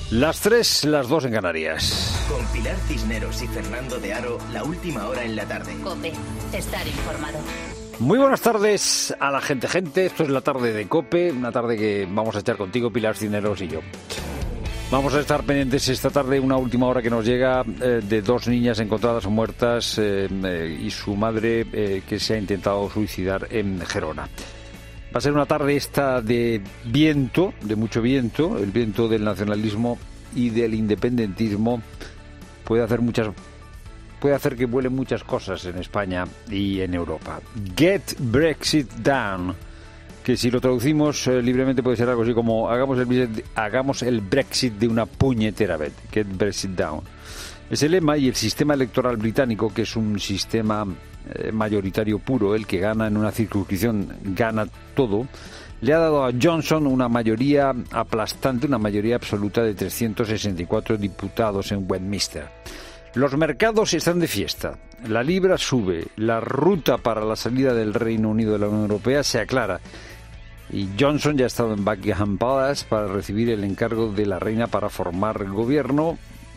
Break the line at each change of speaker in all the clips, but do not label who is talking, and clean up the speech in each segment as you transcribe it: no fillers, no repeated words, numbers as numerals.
Las 3, las 2 en Canarias.
Con Pilar Cisneros y Fernando de Aro, la última hora en la tarde.
COPE, estar informado.
Muy buenas tardes a la gente. Esto es la tarde de COPE, una tarde que vamos a echar contigo, Pilar Cisneros y yo. Vamos a estar pendientes esta tarde, una última hora que nos llega de 2 niñas encontradas muertas y su madre que se ha intentado suicidar en Gerona. Va a ser una tarde esta de viento, de mucho viento, el viento del nacionalismo y del independentismo puede hacer que vuelen muchas cosas en España y en Europa. Get Brexit Down, que si lo traducimos libremente puede ser algo así como hagamos el Brexit de una puñetera vez. Get Brexit Down. Es el lema y el sistema electoral británico, que es un sistema mayoritario puro, el que gana en una circunscripción gana todo, le ha dado a Johnson una mayoría aplastante, una mayoría absoluta de 364 diputados en Westminster. Los mercados están de fiesta, la libra sube, la ruta para la salida del Reino Unido de la Unión Europea se aclara y Johnson ya ha estado en Buckingham Palace para recibir el encargo de la reina para formar gobierno.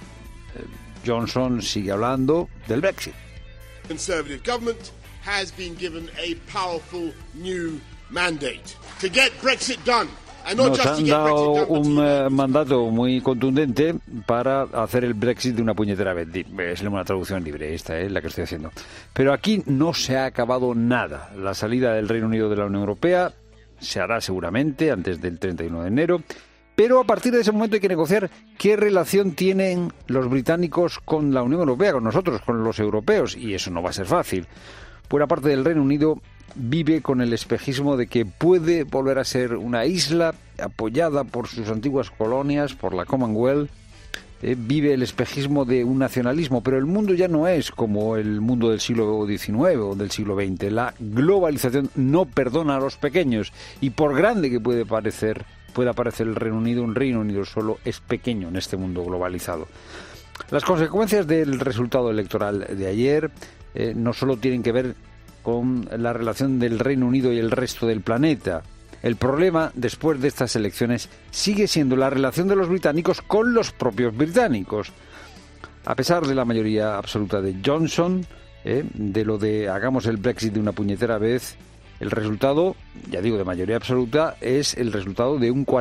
Johnson sigue hablando del Brexit.
Conservative government has been given a powerful new mandate to get Brexit done.
Nos han dado un mandato muy contundente para hacer el Brexit de una puñetera vez. Es una traducción libre, esta es la que estoy haciendo. Pero aquí no se ha acabado nada. La salida del Reino Unido de la Unión Europea se hará seguramente antes del 31 de enero. Pero a partir de ese momento hay que negociar qué relación tienen los británicos con la Unión Europea, con nosotros, con los europeos, y eso no va a ser fácil. Buena parte del Reino Unido vive con el espejismo de que puede volver a ser una isla apoyada por sus antiguas colonias, por la Commonwealth. Vive el espejismo de un nacionalismo, pero el mundo ya no es como el mundo del siglo XIX o del siglo XX. La globalización no perdona a los pequeños, y por grande que pueda parecer el Reino Unido, un Reino Unido solo es pequeño en este mundo globalizado. Las consecuencias del resultado electoral de ayer no solo tienen que ver con la relación del Reino Unido y el resto del planeta. El problema, después de estas elecciones, sigue siendo la relación de los británicos con los propios británicos. A pesar de la mayoría absoluta de Johnson, de lo de hagamos el Brexit de una puñetera vez, el resultado, ya digo, de mayoría absoluta, es el resultado de un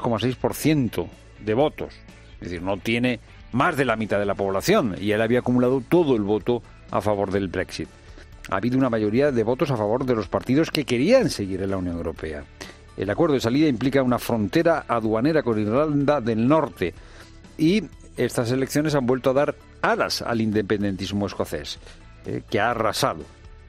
43,6% de votos. Es decir, no tiene más de la mitad de la población y él había acumulado todo el voto a favor del Brexit. Ha habido una mayoría de votos a favor de los partidos que querían seguir en la Unión Europea. El acuerdo de salida implica una frontera aduanera con Irlanda del Norte y estas elecciones han vuelto a dar alas al independentismo escocés, que ha arrasado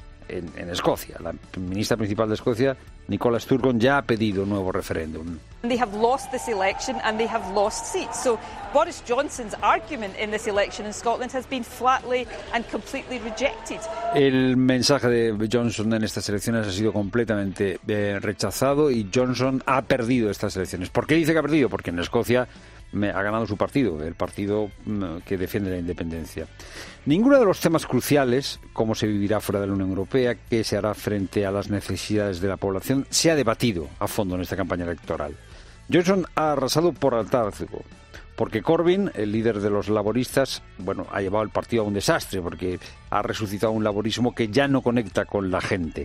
en Escocia. La ministra principal de Escocia, Nicola Sturgeon, ya ha pedido un nuevo referéndum.
They have lost this election and they have lost seats. So Boris Johnson's argument in this election in Scotland has been flatly and completely rejected. El mensaje de Johnson en estas elecciones ha sido completamente rechazado y Johnson ha perdido estas elecciones. ¿Por qué dice que ha perdido? Porque en Escocia ha ganado su partido, el partido que defiende la independencia. Ninguno de los temas cruciales, cómo se vivirá fuera de la Unión Europea, qué se hará frente a las necesidades de la población, se ha debatido a fondo en esta campaña electoral. Johnson ha arrasado por hartazgo, porque Corbyn, el líder de los laboristas, ha llevado el partido a un desastre, porque ha resucitado un laborismo que ya no conecta con la gente.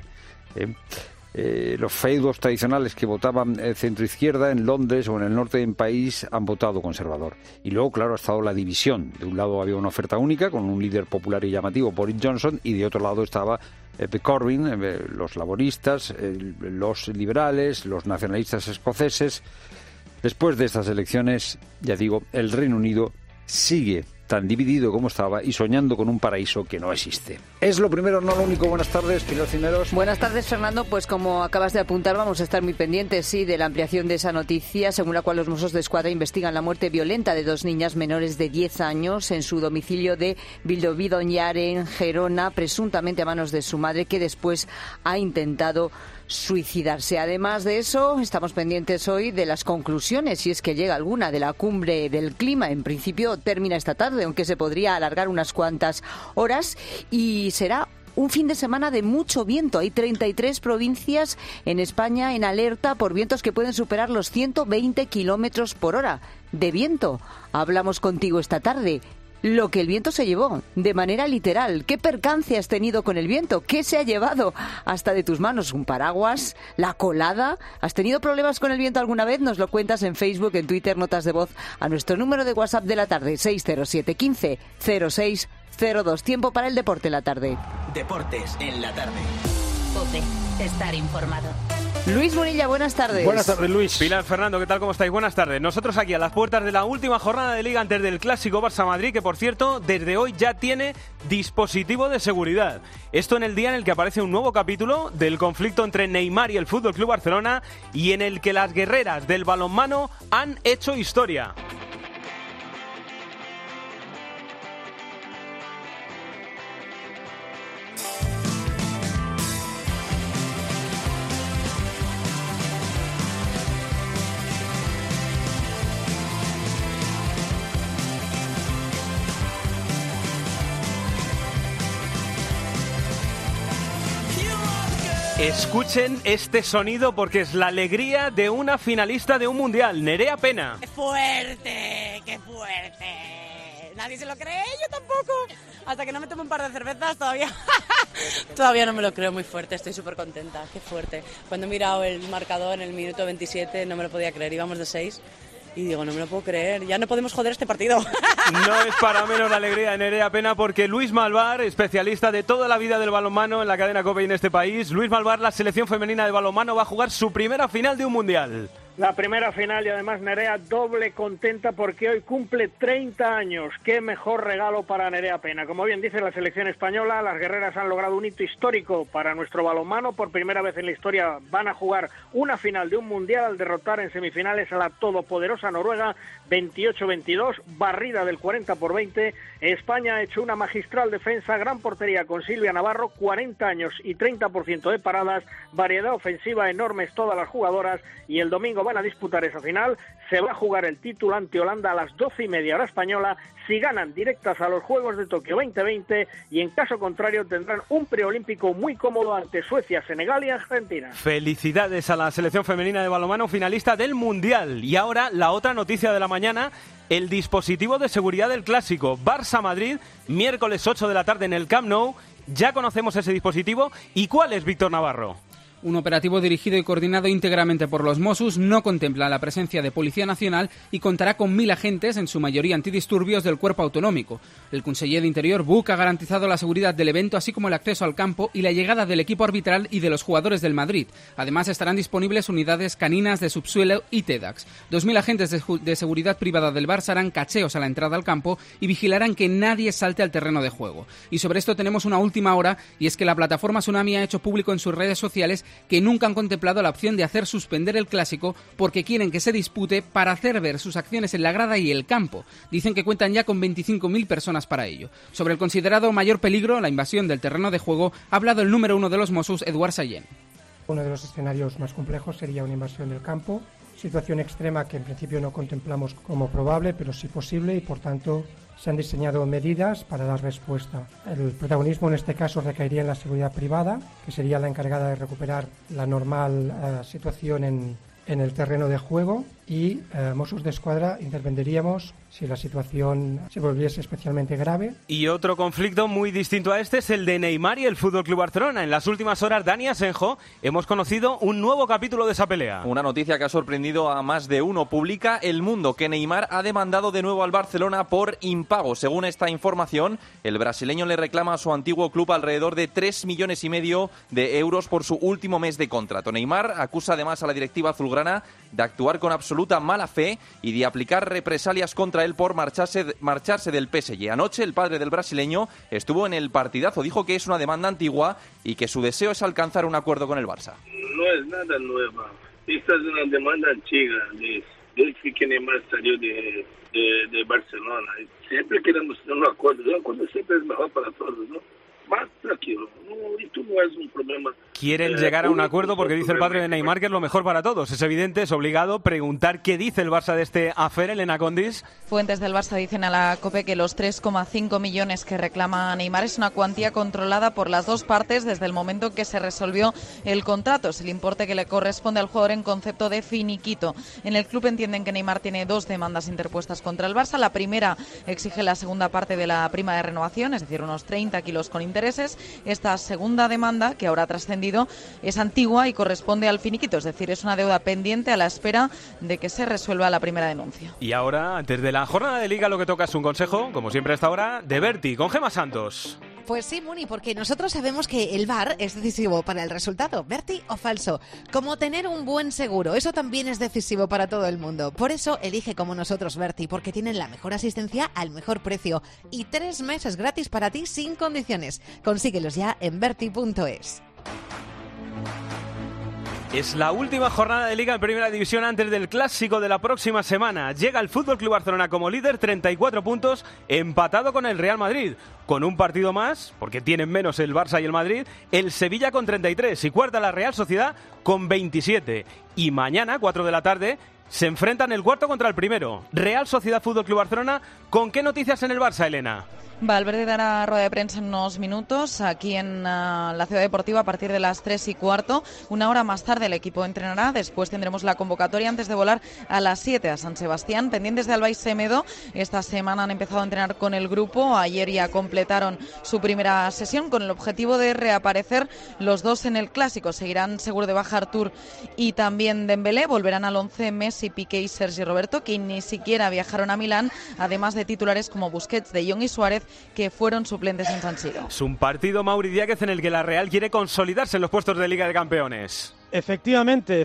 Los feudos tradicionales que votaban centroizquierda en Londres o en el norte del país han votado conservador. Y luego, claro, ha estado la división. De un lado había una oferta única con un líder popular y llamativo, Boris Johnson, y de otro lado estaba Corbyn, los laboristas, los liberales, los nacionalistas escoceses. Después de estas elecciones, ya digo, el Reino Unido sigue tan dividido como estaba y soñando con un paraíso que no existe. Es lo primero, no lo único. Buenas tardes, Pilar Cisneros.
Buenas tardes, Fernando. Pues como acabas de apuntar, vamos a estar muy pendientes, de la ampliación de esa noticia, según la cual los Mossos de Escuadra investigan la muerte violenta de 2 niñas menores de 10 años en su domicilio de Vildoví Doñar, en Gerona, presuntamente a manos de su madre, que después ha intentado suicidarse. Además de eso, estamos pendientes hoy de las conclusiones, si es que llega alguna, de la cumbre del clima. En principio termina esta tarde, aunque se podría alargar unas cuantas horas, y será un fin de semana de mucho viento. Hay 33 provincias en España en alerta por vientos que pueden superar los 120 kilómetros por hora. De viento hablamos contigo esta tarde. Lo que el viento se llevó, de manera literal. ¿Qué percance has tenido con el viento? ¿Qué se ha llevado hasta de tus manos? ¿Un paraguas? ¿La colada? ¿Has tenido problemas con el viento alguna vez? Nos lo cuentas en Facebook, en Twitter, notas de voz a nuestro número de WhatsApp de la tarde, 607 15 06 02. Tiempo para el deporte en la tarde.
Deportes en la tarde.
COPE, estar informado.
Luis Bonilla, buenas tardes.
Buenas tardes, Luis. Pilar, Fernando, ¿qué tal? ¿Cómo estáis? Buenas tardes. Nosotros aquí a las puertas de la última jornada de Liga antes del clásico Barça-Madrid, que por cierto, desde hoy ya tiene dispositivo de seguridad. Esto en el día en el que aparece un nuevo capítulo del conflicto entre Neymar y el FC Barcelona y en el que las guerreras del balonmano han hecho historia. Escuchen este sonido porque es la alegría de una finalista de un mundial, Nerea Pena.
¡Qué fuerte! ¡Qué fuerte! Nadie se lo cree, yo tampoco. Hasta que no me tomo un par de cervezas todavía no me lo creo. Muy fuerte, estoy súper contenta. ¡Qué fuerte! Cuando he mirado el marcador en el minuto 27 no me lo podía creer, íbamos de 6. Y digo, no me lo puedo creer, ya no podemos joder este partido.
No es para menos la alegría de Nerea Pena porque Luis Malvar, especialista de toda la vida del balonmano en la cadena COPE y en este país, Luis Malvar, la selección femenina de balonmano va a jugar su primera final de un mundial.
La primera final y además Nerea doble contenta porque hoy cumple 30 años. Qué mejor regalo para Nerea Pena. Como bien dice la selección española, las guerreras han logrado un hito histórico para nuestro balonmano. Por primera vez en la historia van a jugar una final de un mundial al derrotar en semifinales a la todopoderosa Noruega 28-22, barrida del 40-20. España ha hecho una magistral defensa, gran portería con Silvia Navarro, 40 años y 30% de paradas, variedad ofensiva enormes todas las jugadoras y el domingo van a disputar esa final. Se va a jugar el título ante Holanda a las 12:30 hora española. Si ganan, directas a los Juegos de Tokio 2020 y en caso contrario tendrán un preolímpico muy cómodo ante Suecia, Senegal y Argentina.
Felicidades a la selección femenina de balonmano finalista del Mundial. Y ahora la otra noticia de la mañana, el dispositivo de seguridad del clásico Barça-Madrid, miércoles 8 de la tarde en el Camp Nou. Ya conocemos ese dispositivo. ¿Y cuál es, Víctor Navarro?
Un operativo dirigido y coordinado íntegramente por los Mossos no contempla la presencia de Policía Nacional y contará con 1.000 agentes, en su mayoría antidisturbios, del Cuerpo Autonómico. El conseller de Interior, Buch, ha garantizado la seguridad del evento, así como el acceso al campo y la llegada del equipo arbitral y de los jugadores del Madrid. Además, estarán disponibles unidades caninas de subsuelo y TEDx. 2.000 agentes de seguridad privada del Barça harán cacheos a la entrada al campo y vigilarán que nadie salte al terreno de juego. Y sobre esto tenemos una última hora, y es que la plataforma Tsunami ha hecho público en sus redes sociales que nunca han contemplado la opción de hacer suspender el clásico porque quieren que se dispute para hacer ver sus acciones en la grada y el campo. Dicen que cuentan ya con 25.000 personas para ello. Sobre el considerado mayor peligro, la invasión del terreno de juego, ha hablado el número 1 de los Mossos, Eduard Sallén.
Uno de los escenarios más complejos sería una invasión del campo, situación extrema que en principio no contemplamos como probable, pero sí posible, y por tanto se han diseñado medidas para dar respuesta. El protagonismo en este caso recaería en la seguridad privada, que sería la encargada de recuperar la normal situación en el terreno de juego, y Mossos de Escuadra intervendríamos si la situación se volviese especialmente grave.
Y otro conflicto muy distinto a este es el de Neymar y el FC Barcelona. En las últimas horas, Dani Asenjo, hemos conocido un nuevo capítulo de esa pelea.
Una noticia que ha sorprendido a más de uno. Publica El Mundo que Neymar ha demandado de nuevo al Barcelona por impago. Según esta información, el brasileño le reclama a su antiguo club alrededor de 3,5 millones de euros por su último mes de contrato. Neymar acusa además a la directiva azulgrana de actuar con absoluta mala fe y de aplicar represalias contra él por marcharse del PSG. Anoche el padre del brasileño estuvo en el partidazo, dijo que es una demanda antigua y que su deseo es alcanzar un acuerdo con el Barça.
No es nada nueva, esta es una demanda antigua desde que Neymar salió de Barcelona. Siempre queremos tener un acuerdo siempre es mejor para todos, ¿no? más tranquilo. No, esto no es un problema.
Quieren llegar a un acuerdo porque dice el padre de Neymar que es lo mejor para todos. Es evidente, es obligado preguntar qué dice el Barça de este afer, Elena Condis.
Fuentes del Barça dicen a la COPE que los 3,5 millones que reclama Neymar es una cuantía controlada por las dos partes desde el momento que se resolvió el contrato. Es el importe que le corresponde al jugador en concepto de finiquito. En el club entienden que Neymar tiene dos demandas interpuestas contra el Barça. La primera exige la segunda parte de la prima de renovación, es decir, unos 30 kilos con intereses. Esta segunda demanda, que ahora ha trascendido, es antigua y corresponde al finiquito, es decir, es una deuda pendiente a la espera de que se resuelva la primera denuncia.
Y ahora, antes de la jornada de Liga, lo que toca es un consejo, como siempre a esta hora, de Berti, con Gemma Santos.
Pues sí, Muni, porque nosotros sabemos que el VAR es decisivo para el resultado, ¿Berti o falso? Como tener un buen seguro, eso también es decisivo para todo el mundo. Por eso elige como nosotros Berti, porque tienen la mejor asistencia al mejor precio y 3 meses gratis para ti sin condiciones. Consíguelos ya en berti.es.
Es la última jornada de Liga en Primera División antes del Clásico de la próxima semana. Llega el FC Barcelona como líder, 34 puntos, empatado con el Real Madrid. Con un partido más, porque tienen menos el Barça y el Madrid, el Sevilla con 33 y cuarta la Real Sociedad con 27. Y mañana, 4 de la tarde, se enfrentan el cuarto contra el primero. Real Sociedad FC Barcelona, ¿con qué noticias en el Barça, Elena?
Valverde dará rueda de prensa en unos minutos aquí en la Ciudad Deportiva a partir de las 3:15. Una hora más tarde el equipo entrenará. Después tendremos la convocatoria antes de volar a las 7 a San Sebastián. Pendientes de Alba y Semedo, esta semana han empezado a entrenar con el grupo. Ayer ya completaron su primera sesión con el objetivo de reaparecer los dos en el Clásico. Seguirán seguro de baja Artur y también Dembélé. Volverán al 11 Messi, Piqué y Sergi Roberto, que ni siquiera viajaron a Milán, además de titulares como Busquets, De Jong y Suárez, que fueron suplentes en San Siro.
Es un partido, Mauri Díaz, en el que la Real quiere consolidarse en los puestos de Liga de Campeones.
Efectivamente,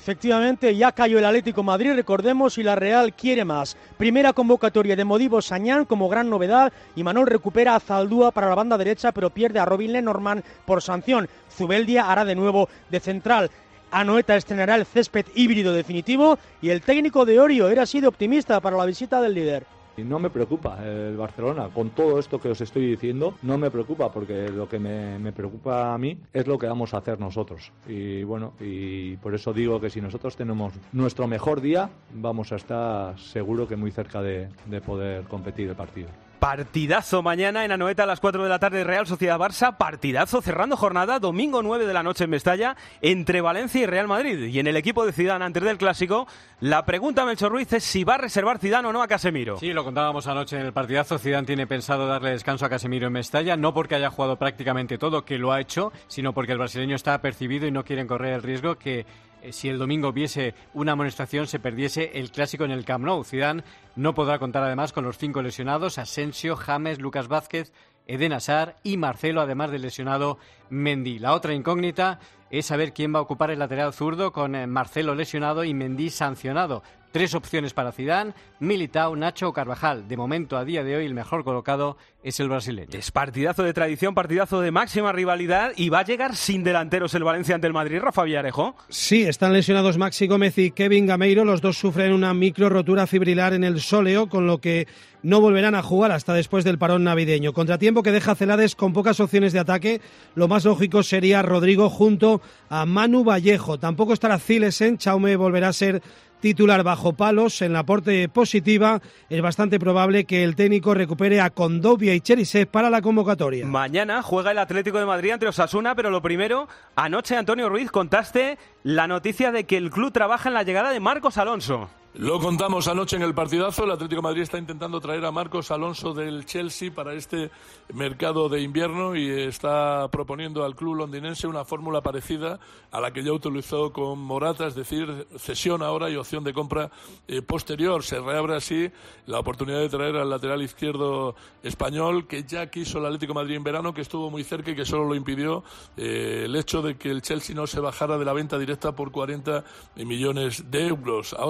ya cayó el Atlético Madrid, recordemos, y la Real quiere más. Primera convocatoria de Modibo Sañán como gran novedad, y Manol recupera a Zaldúa para la banda derecha, pero pierde a Robin Lenormand por sanción. Zubeldia hará de nuevo de central. Anoeta estrenará el césped híbrido definitivo, y el técnico de Orio era así de optimista para la visita del líder.
No me preocupa el Barcelona, con todo esto que os estoy diciendo, no me preocupa, porque lo que me preocupa a mí es lo que vamos a hacer nosotros. Y bueno, y por eso digo que si nosotros tenemos nuestro mejor día, vamos a estar seguro que muy cerca de poder competir el partido.
Partidazo mañana en Anoeta a las 4 de la tarde, Real Sociedad-Barça. Partidazo cerrando jornada, domingo 9 de la noche en Mestalla, entre Valencia y Real Madrid. Y en el equipo de Zidane antes del Clásico, la pregunta, Melchor Ruiz, es si va a reservar Zidane o no a Casemiro.
Sí, lo contábamos anoche en el partidazo. Zidane tiene pensado darle descanso a Casemiro en Mestalla, no porque haya jugado prácticamente todo, que lo ha hecho, sino porque el brasileño está apercibido y no quieren correr el riesgo que si el domingo viese una amonestación se perdiese el Clásico en el Camp Nou. Zidane no podrá contar además con los 5 lesionados: Asensio, James, Lucas Vázquez, Eden Hazard y Marcelo, además del lesionado Mendy. La otra incógnita es saber quién va a ocupar el lateral zurdo, con Marcelo lesionado y Mendy sancionado. 3 opciones para Zidane: Militao, Nacho o Carvajal. De momento, a día de hoy, el mejor colocado es el brasileño.
Es partidazo de tradición, partidazo de máxima rivalidad, y va a llegar sin delanteros el Valencia ante el Madrid. Rafa Villarejo.
Sí, están lesionados Maxi Gómez y Kevin Gameiro. Los dos sufren una micro rotura fibrilar en el sóleo, con lo que no volverán a jugar hasta después del parón navideño. Contratiempo que deja a Celades con pocas opciones de ataque. Lo más lógico sería Rodrigo junto a Manu Vallejo. Tampoco estará Zilesen. Chaume volverá a ser titular bajo palos. En la parte positiva, es bastante probable que el técnico recupere a Condovia y Cherisev para la convocatoria.
Mañana juega el Atlético de Madrid ante Osasuna, pero lo primero, anoche, Antonio Ruiz, contaste la noticia de que el club trabaja en la llegada de Marcos Alonso.
Lo contamos anoche en el partidazo. El Atlético de Madrid está intentando traer a Marcos Alonso del Chelsea para este mercado de invierno y está proponiendo al club londinense una fórmula parecida a la que ya utilizó con Morata, es decir, cesión ahora y opción de compra posterior. Se reabre así la oportunidad de traer al lateral izquierdo español, que ya quiso el Atlético de Madrid en verano, que estuvo muy cerca y que solo lo impidió el hecho de que el Chelsea no se bajara de la venta directa por 40 millones de euros. Ahora solo puede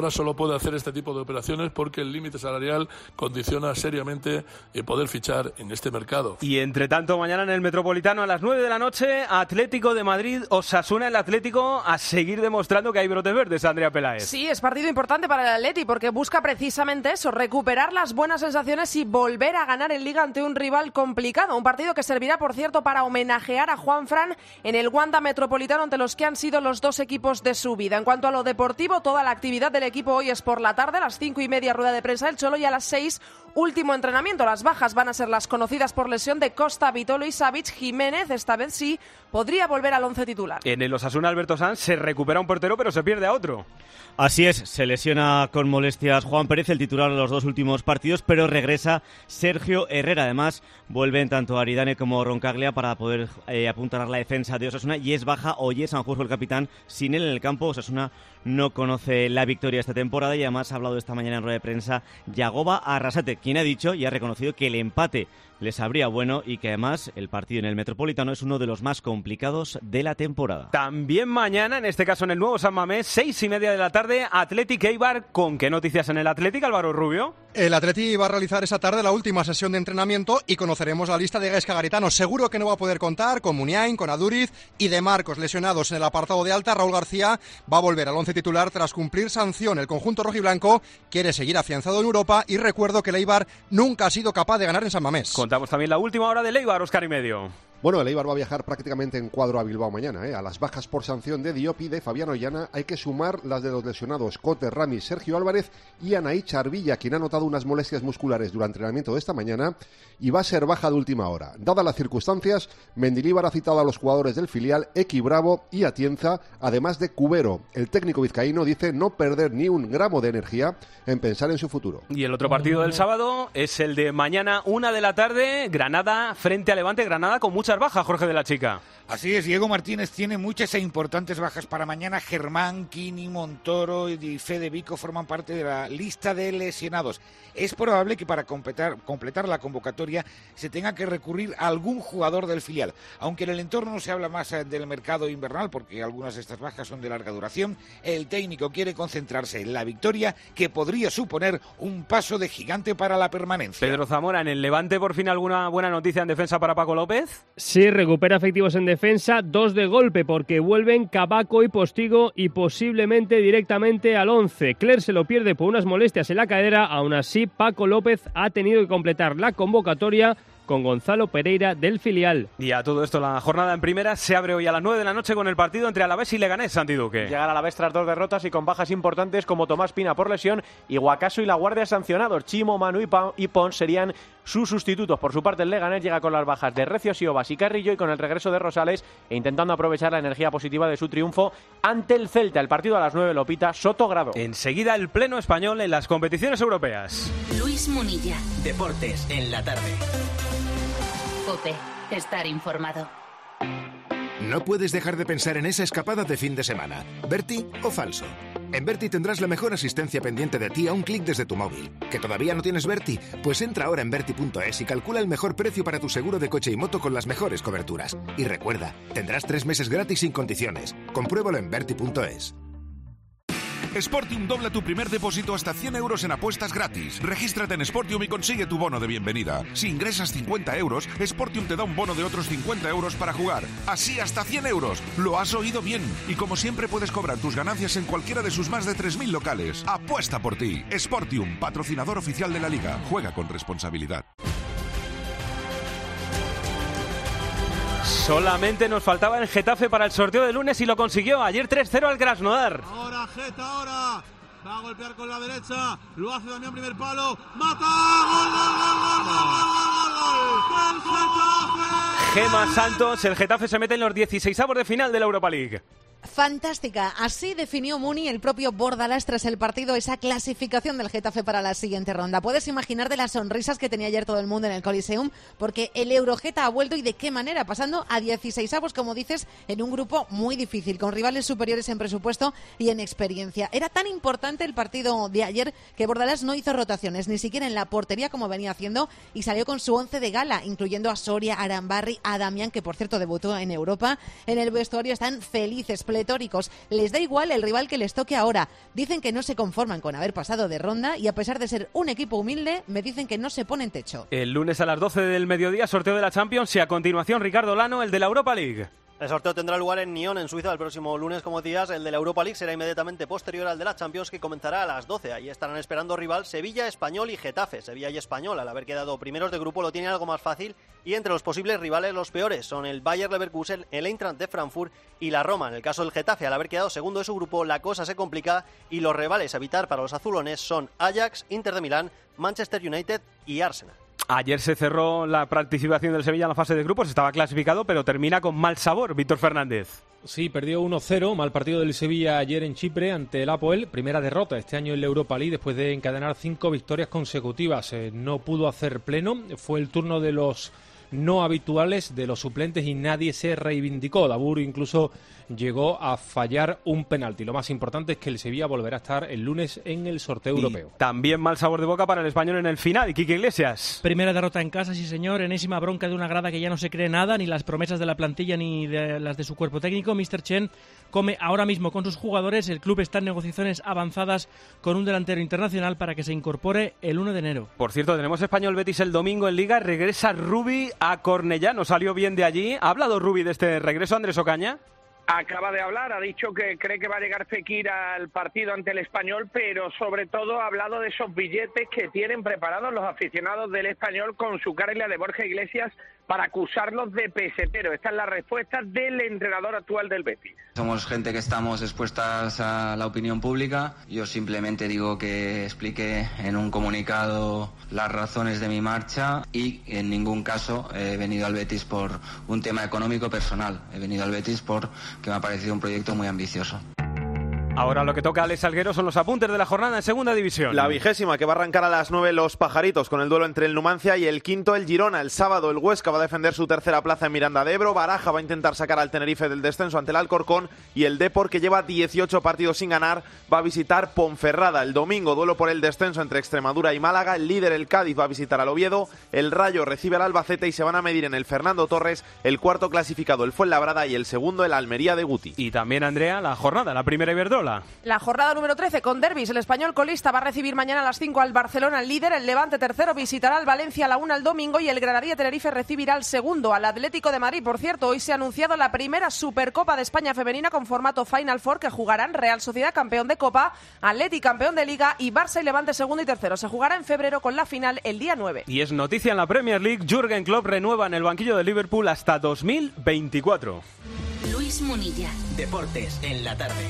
de hacer este tipo de operaciones porque el límite salarial condiciona seriamente poder fichar en este mercado.
Y entre tanto, mañana en el Metropolitano a las 9 de la noche, Atlético de Madrid, Osasuna, el Atlético a seguir demostrando que hay brotes verdes, Andrea Peláez.
Sí, es partido importante para el Atleti porque busca precisamente eso, recuperar las buenas sensaciones y volver a ganar en Liga ante un rival complicado. Un partido que servirá, por cierto, para homenajear a Juanfran en el Wanda Metropolitano ante los que han sido los dos equipos de su vida. En cuanto a lo deportivo, toda la actividad del equipo hoy es por la tarde, a las 5:30 rueda de prensa del Cholo y a las 6 último entrenamiento. Las bajas van a ser las conocidas por lesión de Costa, Vitolo y Savic. Jiménez, esta vez sí, podría volver al 11 titular.
En el Osasuna, Alberto Sanz se recupera un portero pero se pierde a otro.
Así es, se lesiona con molestias Juan Pérez, el titular de los dos últimos partidos, pero regresa Sergio Herrera. Además, vuelven tanto Aridane como Roncaglia para poder apuntalar la defensa de Osasuna, y es baja Oye Sanjurjo, el capitán. Sin él en el campo, Osasuna no conoce la victoria esta temporada, y además ha hablado esta mañana en rueda de prensa Yagoba Arrasate, quien ha dicho y ha reconocido que el empate les habría bueno y que además el partido en el Metropolitano es uno de los más complicados de la temporada.
También mañana, en este caso en el nuevo San Mamés, 6:30 de la tarde, Athletic Eibar. ¿Con qué noticias en el Athletic, Álvaro Rubio?
El Athletic va a realizar esa tarde la última sesión de entrenamiento y conoceremos la lista de Gaisca Garitano. Seguro que no va a poder contar con Muniain, con Aduriz y de Marcos, lesionados en el apartado de alta. Raúl García va a volver al once titular tras cumplir sanción. El conjunto rojiblanco quiere seguir afianzado en Europa y recuerdo que el Eibar nunca ha sido capaz de ganar en San Mamés.
Contamos también la última hora del Eibar, Óscar y medio.
Bueno, el Eibar va a viajar prácticamente en cuadro a Bilbao mañana. A las bajas por sanción de Diop y de Fabiano Llana hay que sumar las de los lesionados Cote, Rami, Sergio Álvarez y Anaí Charvilla, quien ha notado unas molestias musculares durante el entrenamiento de esta mañana y va a ser baja de última hora. Dadas las circunstancias, Mendilibar ha citado a los jugadores del filial Eki Bravo y Atienza, además de Cubero. El técnico vizcaíno dice no perder ni un gramo de energía en pensar en su futuro.
Y el otro partido del sábado es el de mañana, 1 de la tarde, Granada frente a Levante. Granada con muchas bajas, Jorge de la Chica.
Así es, Diego Martínez tiene muchas e importantes bajas para mañana. Germán, Kini, Montoro y Fede Vico forman parte de la lista de lesionados. Es probable que para completar la convocatoria se tenga que recurrir a algún jugador del filial. Aunque en el entorno se habla más del mercado invernal, porque algunas de estas bajas son de larga duración, el técnico quiere concentrarse en la victoria, que podría suponer un paso de gigante para la permanencia.
Pedro Zamora, ¿en el Levante por fin alguna buena noticia en defensa para Paco López?
Sí, recupera efectivos en defensa, 2 de golpe, porque vuelven Cabaco y Postigo y posiblemente directamente al 11. Cler se lo pierde por unas molestias en la cadera, aún así Paco López ha tenido que completar la convocatoria con Gonzalo Pereira del filial.
Y a todo esto, la jornada en primera se abre hoy a las 9 de la noche con el partido entre Alavés y Leganés, Santi Duque.
Llegan a Alavés tras 2 derrotas y con bajas importantes como Tomás Pina por lesión y Guacaso y La Guardia sancionados. Chimo, Manu y Pons serían sus sustitutos. Por su parte, el Leganés llega con las bajas de Recio, Siobas y Carrillo y con el regreso de Rosales e intentando aprovechar la energía positiva de su triunfo ante el Celta. El partido a las 9, lo pita Soto Grado.
Enseguida el pleno español en las competiciones europeas.
Luis Munilla.
Deportes en la tarde.
COPE. Estar informado.
No puedes dejar de pensar en esa escapada de fin de semana. ¿Berti o falso? En Berti tendrás la mejor asistencia pendiente de ti a un clic desde tu móvil. ¿Que todavía no tienes Berti? Pues entra ahora en Berti.es y calcula el mejor precio para tu seguro de coche y moto con las mejores coberturas. Y recuerda, tendrás 3 meses gratis sin condiciones. Compruébalo en Berti.es.
Sportium dobla tu primer depósito hasta 100 euros en apuestas gratis. Regístrate en Sportium y consigue tu bono de bienvenida. Si ingresas 50 euros, Sportium te da un bono de otros 50 euros para jugar. Así hasta 100 euros. Lo has oído bien. Y como siempre puedes cobrar tus ganancias en cualquiera de sus más de 3.000 locales. Apuesta por ti. Sportium, patrocinador oficial de la Liga. Juega con responsabilidad.
Solamente nos faltaba el Getafe para el sorteo de lunes y lo consiguió. Ayer 3-0 al Krasnodar.
Ahora Geta, ahora. Va a golpear con la derecha. Lo hace Damián, primer palo. ¡Mata! ¡Gol!
Gema Santos, el Getafe se mete en los 16avos de final de la Europa League.
Fantástica, así definió Muni, el propio Bordalás, tras el partido, esa clasificación del Getafe para la siguiente ronda. Puedes imaginar de las sonrisas que tenía ayer todo el mundo en el Coliseum, porque el Eurogeta ha vuelto, y de qué manera, pasando a 16avos, como dices, en un grupo muy difícil, con rivales superiores en presupuesto y en experiencia. Era tan importante el partido de ayer que Bordalás no hizo rotaciones, ni siquiera en la portería como venía haciendo, y salió con su 11 de gala, incluyendo a Soria, a Arambarri, a Damián, que por cierto debutó en Europa. En el vestuario están felices, pletóricos. Les da igual el rival que les toque ahora. Dicen que no se conforman con haber pasado de ronda y a pesar de ser un equipo humilde, me dicen que no se ponen techo.
El lunes a las 12 del mediodía, sorteo de la Champions y a continuación, Ricardo Lano, el de la Europa League.
El sorteo tendrá lugar en Nyon, en Suiza, el próximo lunes, como decías. El de la Europa League será inmediatamente posterior al de la Champions, que comenzará a las 12. Ahí estarán esperando rival Sevilla, Español y Getafe. Sevilla y Español, al haber quedado primeros de grupo, lo tienen algo más fácil. Y entre los posibles rivales, los peores son el Bayer Leverkusen, el Eintracht de Frankfurt y la Roma. En el caso del Getafe, al haber quedado segundo de su grupo, la cosa se complica y los rivales a evitar para los azulones son Ajax, Inter de Milán, Manchester United y Arsenal.
Ayer se cerró la participación del Sevilla en la fase de grupos, estaba clasificado, pero termina con mal sabor. Víctor Fernández.
Sí, perdió 1-0, mal partido del Sevilla ayer en Chipre ante el Apoel, primera derrota este año en la Europa League después de encadenar 5 victorias consecutivas. No pudo hacer pleno, fue el turno de los no habituales, de los suplentes, y nadie se reivindicó. Dabur incluso llegó a fallar un penalti. Lo más importante es que el Sevilla volverá a estar el lunes en el sorteo europeo.
También mal sabor de boca para el Español en el final. Quique Iglesias.
Primera derrota en casa, sí señor, enésima bronca de una grada que ya no se cree nada, ni las promesas de la plantilla ni de las de su cuerpo técnico. Mr. Chen come ahora mismo con sus jugadores. El club está en negociaciones avanzadas con un delantero internacional para que se incorpore el 1 de enero.
Por cierto, tenemos Español Betis el domingo en Liga. Regresa Rubi a Cornellá. ¿No salió bien de allí? ¿Ha hablado Rubi de este regreso, Andrés Ocaña?
Acaba de hablar, ha dicho que cree que va a llegar Fekir al partido ante el Español, pero sobre todo ha hablado de esos billetes que tienen preparados los aficionados del Español con su cara y la de Borja Iglesias para acusarlos de pesetero. Esta es la respuesta del entrenador actual del Betis.
Somos gente que estamos expuestas a la opinión pública. Yo simplemente digo que explique en un comunicado las razones de mi marcha y en ningún caso he venido al Betis por un tema económico personal. He venido al Betis porque me ha parecido un proyecto muy ambicioso.
Ahora lo que toca a Alex Salguero son los apuntes de la jornada en segunda división.
La 20ª, que va a arrancar a las 9 los Pajaritos con el duelo entre el Numancia y el quinto, el Girona. El sábado el Huesca va a defender su tercera plaza en Miranda de Ebro. Baraja va a intentar sacar al Tenerife del descenso ante el Alcorcón. Y el Depor, que lleva 18 partidos sin ganar, va a visitar Ponferrada. El domingo, duelo por el descenso entre Extremadura y Málaga. El líder, el Cádiz, va a visitar al Oviedo. El Rayo recibe al Albacete y se van a medir en el Fernando Torres. El cuarto clasificado, el Fuenlabrada, y el segundo, el Almería de Guti.
Y también, Andrea, la jornada, la primera Iberdrola.
La jornada número 13 con derbis. El Español colista va a recibir mañana a las 5 al Barcelona, el líder. El Levante tercero visitará al Valencia a la 1 el domingo y el Granadilla Tenerife recibirá al segundo, al Atlético de Madrid. Por cierto, hoy se ha anunciado la primera Supercopa de España femenina con formato Final Four, que jugarán Real Sociedad campeón de Copa, Atleti campeón de Liga y Barça y Levante segundo y tercero. Se jugará en febrero con la final el día 9.
Y es noticia en la Premier League. Jürgen Klopp renueva en el banquillo de Liverpool hasta 2024.
Luis Munilla.
Deportes en la tarde.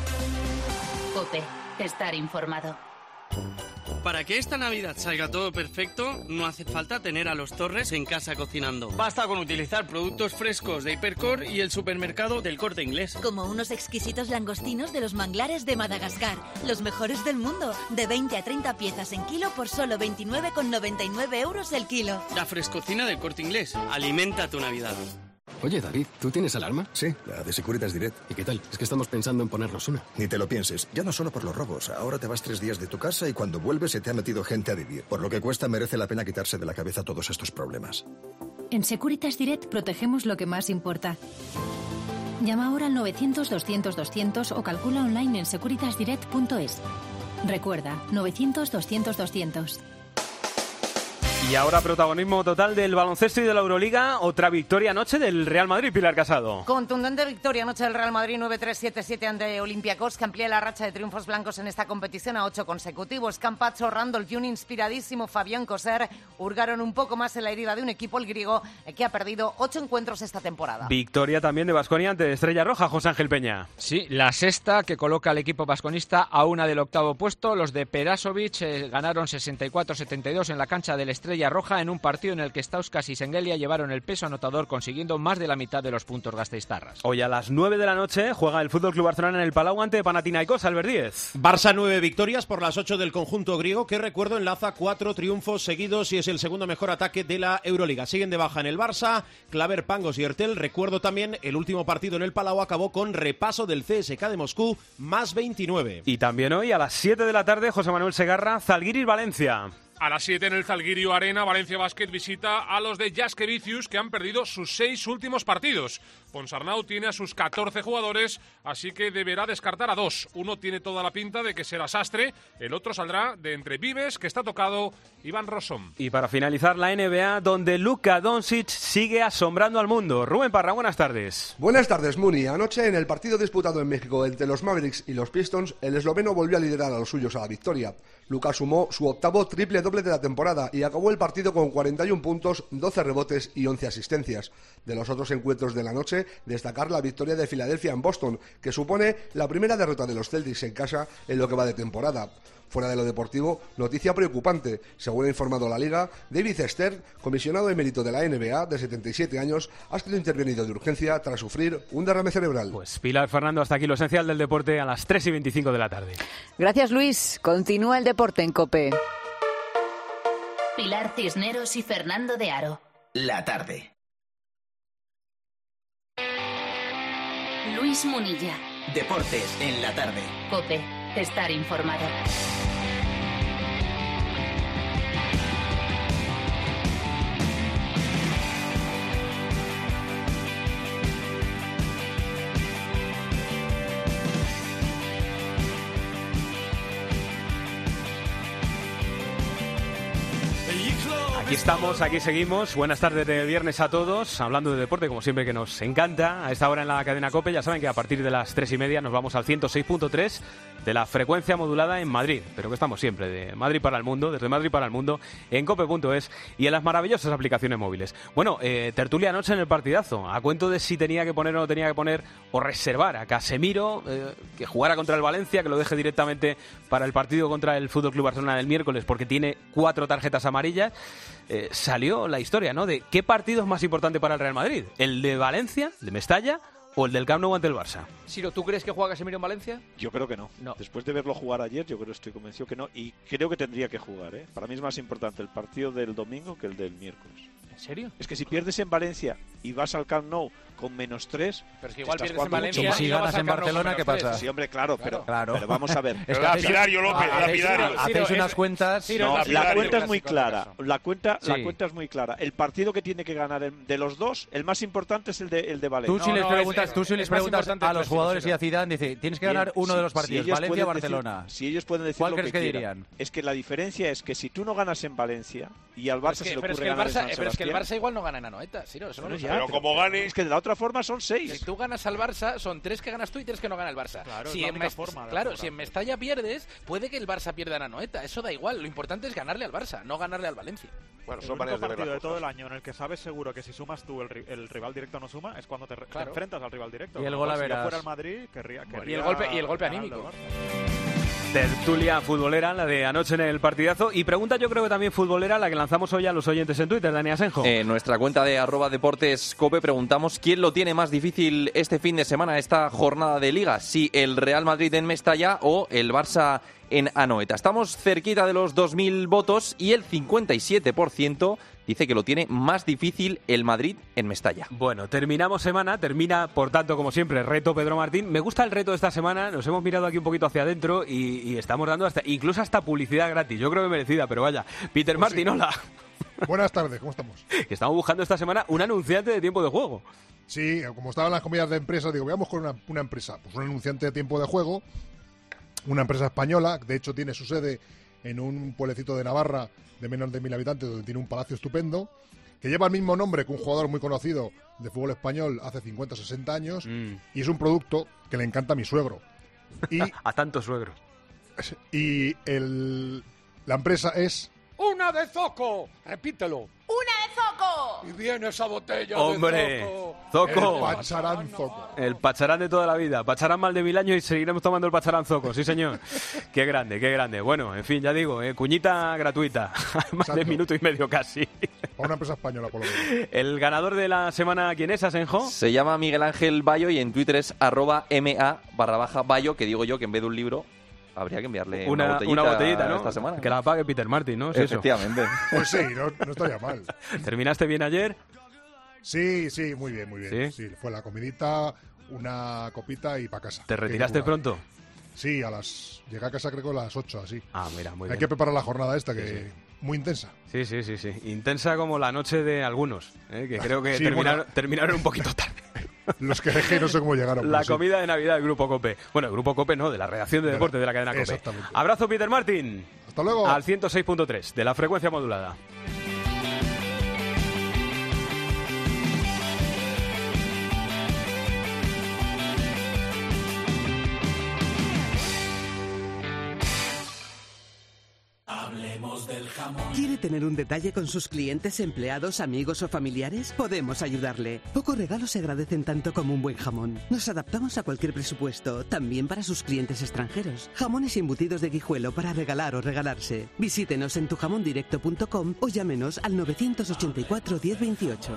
COPE. Estar informado.
Para que esta Navidad salga todo perfecto, no hace falta tener a los Torres en casa cocinando. Basta con utilizar productos frescos de Hipercor y el supermercado del Corte Inglés.
Como unos exquisitos langostinos de los manglares de Madagascar, los mejores del mundo, de 20 a 30 piezas en kilo por solo 29,99 euros el kilo.
La frescocina del Corte Inglés. Alimenta tu Navidad.
Oye, David, ¿tú tienes alarma?
Sí, la de Securitas Direct.
¿Y qué tal? Es que estamos pensando en ponernos una.
Ni te lo pienses. Ya no solo por los robos. Ahora te vas 3 días de tu casa y cuando vuelves se te ha metido gente a vivir. Por lo que cuesta, merece la pena quitarse de la cabeza todos estos problemas.
En Securitas Direct protegemos lo que más importa. Llama ahora al 900-200-200 o calcula online en securitasdirect.es. Recuerda, 900-200-200.
Y ahora protagonismo total del baloncesto y de la Euroliga. Otra victoria anoche del Real Madrid, Pilar Casado.
Contundente victoria anoche del Real Madrid 9-3-7-7 ante Olympiacos, que amplía la racha de triunfos blancos en esta competición a 8 consecutivos. Campazzo, Randolph y un inspiradísimo Fabián Coser hurgaron un poco más en la herida de un equipo, el griego, que ha perdido 8 encuentros esta temporada.
Victoria también de Baskonia ante Estrella Roja, José Ángel Peña.
Sí, la sexta que coloca al equipo vasconista a una del octavo puesto. Los de Perasovic ganaron 64-72 en la cancha del Estrella Roja en un partido en el que Stauskas y Sengelia llevaron el peso anotador, consiguiendo más de la mitad de los puntos gasteiztarras.
Hoy a las 9 de la noche juega el FC Barcelona en el Palau ante Panathinaikos. Albert Díez.
Barça 9 victorias por las 8 del conjunto griego, que recuerdo enlaza 4 triunfos seguidos y es el segundo mejor ataque de la Euroliga. Siguen de baja en el Barça Claver, Pangos y Ertel. Recuerdo también el último partido en el Palau acabó con repaso del CSKA de Moscú, más 29.
Y también hoy a las 7 de la tarde José Manuel Segarra, Zalgiris Valencia.
A las 7 en el Zalgirio Arena, Valencia Basket visita a los de Jaskevicius, que han perdido sus 6 últimos partidos.
Ponsarnau tiene a sus 14 jugadores, así que deberá descartar a 2. Uno tiene toda la pinta de que será Sastre, el otro saldrá de entre Vives, que está tocado, Iván Rossum.
Y para finalizar la NBA, donde Luka Doncic sigue asombrando al mundo. Rubén Parra, buenas tardes.
Buenas tardes, Muni. Anoche, en el partido disputado en México entre los Mavericks y los Pistons, el esloveno volvió a liderar a los suyos a la victoria. Luka sumó su octavo triple-doble de la temporada y acabó el partido con 41 puntos, 12 rebotes y 11 asistencias. De los otros encuentros de la noche, destacar la victoria de Filadelfia en Boston, que supone la primera derrota de los Celtics en casa en lo que va de temporada. Fuera de lo deportivo, noticia preocupante. Según ha informado la Liga, David Stern, comisionado emérito de la NBA, de 77 años, ha sido intervenido de urgencia tras sufrir un derrame cerebral.
Pues Pilar Fernando, hasta aquí lo esencial del deporte a las 3:25 de la tarde.
Gracias, Luis. Continúa el deporte en COPE.
Pilar Cisneros y Fernando de Aro.
La tarde.
Luis Munilla.
Deportes en la tarde.
COPE. Estar informado.
Aquí estamos, aquí seguimos. Buenas tardes de viernes a todos, hablando de deporte, como siempre, que nos encanta. A esta hora en la cadena COPE, ya saben que a partir de las 3:30 nos vamos al 106.3 de la frecuencia modulada en Madrid, pero que estamos siempre de Madrid para el mundo, desde Madrid para el mundo, en cope.es y en las maravillosas aplicaciones móviles. Bueno, tertulia anoche en el partidazo, a cuento de si tenía que poner o no tenía que poner, o reservar a Casemiro, que jugara contra el Valencia, que lo deje directamente para el partido contra el FC Barcelona del miércoles, porque tiene 4 tarjetas amarillas. Salió la historia, ¿no?, de qué partido es más importante para el Real Madrid, el de Valencia, de Mestalla, o el del Camp Nou ante el Barça.
Ciro, ¿tú crees que juega Casemiro en Valencia?
Yo creo que no. Después de verlo jugar ayer, yo estoy convencido que no, y creo que tendría que jugar, ¿eh? Para mí es más importante el partido del domingo que el del miércoles.
¿En serio?
Es que si pierdes en Valencia y vas al Camp Nou con -3...
Pero es que igual pierdes en Valencia
y si ganas en Barcelona, ¿qué pasa?
Sí, hombre, claro. Pero vamos a ver.
Es lapidario, López, lapidario. Hacéis unas cuentas...
No, la cuenta es muy clara. La cuenta es muy clara. El partido que tiene que ganar de los dos, el más importante es el de Valencia.
Tú si les preguntas a los jugadores y a Zidane, dice, tienes que ganar uno de los partidos, Valencia o Barcelona.
Si ellos pueden decir
¿cuál
lo
crees que dirían?
Es que la diferencia es que si tú no ganas en Valencia y al Barça se le ocurre ganar en San Sebastián...
Pero es que el Barça igual no gana en Anoeta, Ciro, eso no lo
pero como gane... Es que de la otra forma son 6.
Si tú ganas al Barça, son 3 que ganas tú y 3 que no gana el Barça.
Claro,
si en Mestalla pierdes, puede que el Barça pierda en Anoeta. Eso da igual. Lo importante es ganarle al Barça, no ganarle al Valencia.
Bueno, son el único partido de todo el año en el que sabes seguro que si sumas tú el rival directo no suma es cuando te enfrentas al rival directo. Y el gol a verás. Si yo fuera el Madrid, querría
y el golpe anímico.
Tertulia futbolera, la de anoche en el partidazo. Y pregunta, yo creo que también futbolera, la que lanzamos hoy a los oyentes en Twitter, Dani Asenjo.
En nuestra cuenta de @deportescope preguntamos quién lo tiene más difícil este fin de semana, esta jornada de Liga. Si el Real Madrid en Mestalla o el Barça en Anoeta. Estamos cerquita de los 2.000 votos y el 57% dice que lo tiene más difícil el Madrid en Mestalla.
Bueno, terminamos semana, termina, por tanto, como siempre, reto Pedro Martín. Me gusta el reto de esta semana, nos hemos mirado aquí un poquito hacia adentro y estamos dando incluso hasta publicidad gratis. Yo creo que merecida, pero vaya. Peter Martín, hola.
Buenas tardes, ¿cómo estamos?
Estamos buscando esta semana un anunciante de tiempo de juego.
Sí, como estaban las comidas de empresas, digo, veamos con una empresa, pues un anunciante de tiempo de juego, una empresa española, de hecho tiene su sede en un pueblecito de Navarra de menos de 1.000 habitantes, donde tiene un palacio estupendo, que lleva el mismo nombre que un jugador muy conocido de fútbol español hace 50 o 60 años, y es un producto que le encanta a mi suegro. Y
a tantos suegros.
Y la empresa es...
¡Una de Zoco! Repítelo.
¡Una de Zoco!
Y viene esa botella
¡hombre!
de Zoco.
¡Zoco!
El Pacharán Zoco.
El Pacharán de toda la vida. Pacharán mal de 1000 años y seguiremos tomando el Pacharán Zoco. Sí, señor. Qué grande, qué grande. Bueno, en fin, ya digo, cuñita gratuita. Más de minuto y medio casi.
Para una empresa española, por lo menos.
¿El ganador de la semana quién es, Asenjo?
Se llama Miguel Ángel Bayo y en Twitter es @MA_Bayo, que digo yo que en vez de un libro habría que enviarle una botellita,
¿no?
Esta semana.
Que la pague Peter Martin, ¿no? ¿Es
efectivamente.
Eso? Pues sí, no estaría mal.
¿Terminaste bien ayer?
Sí, muy bien. Sí, fue la comidita, una copita y para casa.
¿Te retiraste pronto?
Sí, llegué a casa creo que a las 8, así.
Ah, mira, muy bien.
Hay que preparar la jornada esta, que muy intensa.
Sí. Intensa como la noche de algunos, que creo que terminaron un poquito tarde.
Los que dejé, no sé cómo llegaron.
La comida de Navidad del Grupo COPE. Bueno, el Grupo COPE no, de la redacción de deportes de la cadena COPE.
Exactamente.
Abrazo, Peter Martin.
Hasta luego.
Al 106.3 de la frecuencia modulada.
Hablemos del jamón. ¿Quiere tener un detalle con sus clientes, empleados, amigos o familiares? Podemos ayudarle. Pocos regalos se agradecen tanto como un buen jamón. Nos adaptamos a cualquier presupuesto, también para sus clientes extranjeros. Jamones y embutidos de Guijuelo para regalar o regalarse. Visítenos en tujamondirecto.com o llámenos al 984 1028.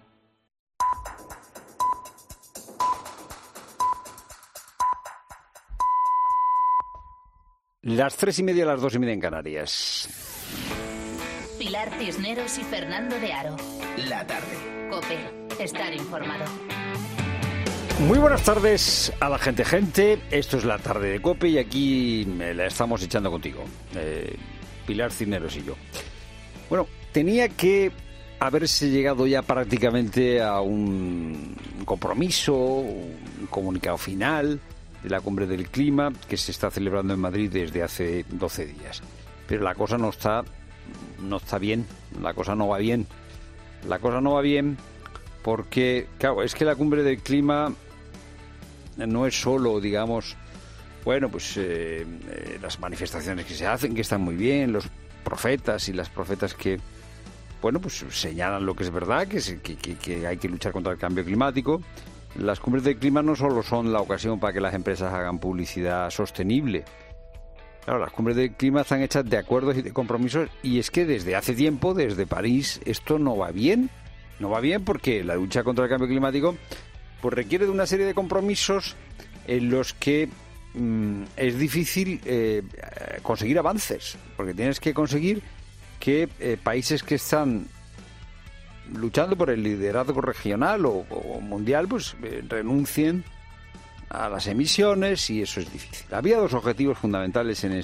Las 3:30, las 2:30 en Canarias.
Pilar Cisneros y Fernando de Aro.
La tarde.
COPE. Estar informado.
Muy buenas tardes a la gente. Esto es la tarde de COPE y aquí la estamos echando contigo. Pilar Cisneros y yo. Bueno, tenía que haberse llegado ya prácticamente a un compromiso, un comunicado final de la Cumbre del Clima que se está celebrando en Madrid desde hace 12 días. Pero la cosa no está bien, la cosa no va bien. La cosa no va bien porque, claro, es que la Cumbre del Clima no es solo, digamos, bueno, pues las manifestaciones que se hacen, que están muy bien, los profetas y las profetas que, bueno, pues señalan lo que es verdad, que hay que luchar contra el cambio climático. Las cumbres del clima no solo son la ocasión para que las empresas hagan publicidad sostenible. Claro, las cumbres del clima están hechas de acuerdos y de compromisos y es que desde hace tiempo, desde París, esto no va bien. No va bien porque la lucha contra el cambio climático pues requiere de una serie de compromisos en los que es difícil conseguir avances, porque tienes que conseguir que países que están luchando por el liderazgo regional o mundial, pues renuncien a las emisiones y eso es difícil. Había dos objetivos fundamentales en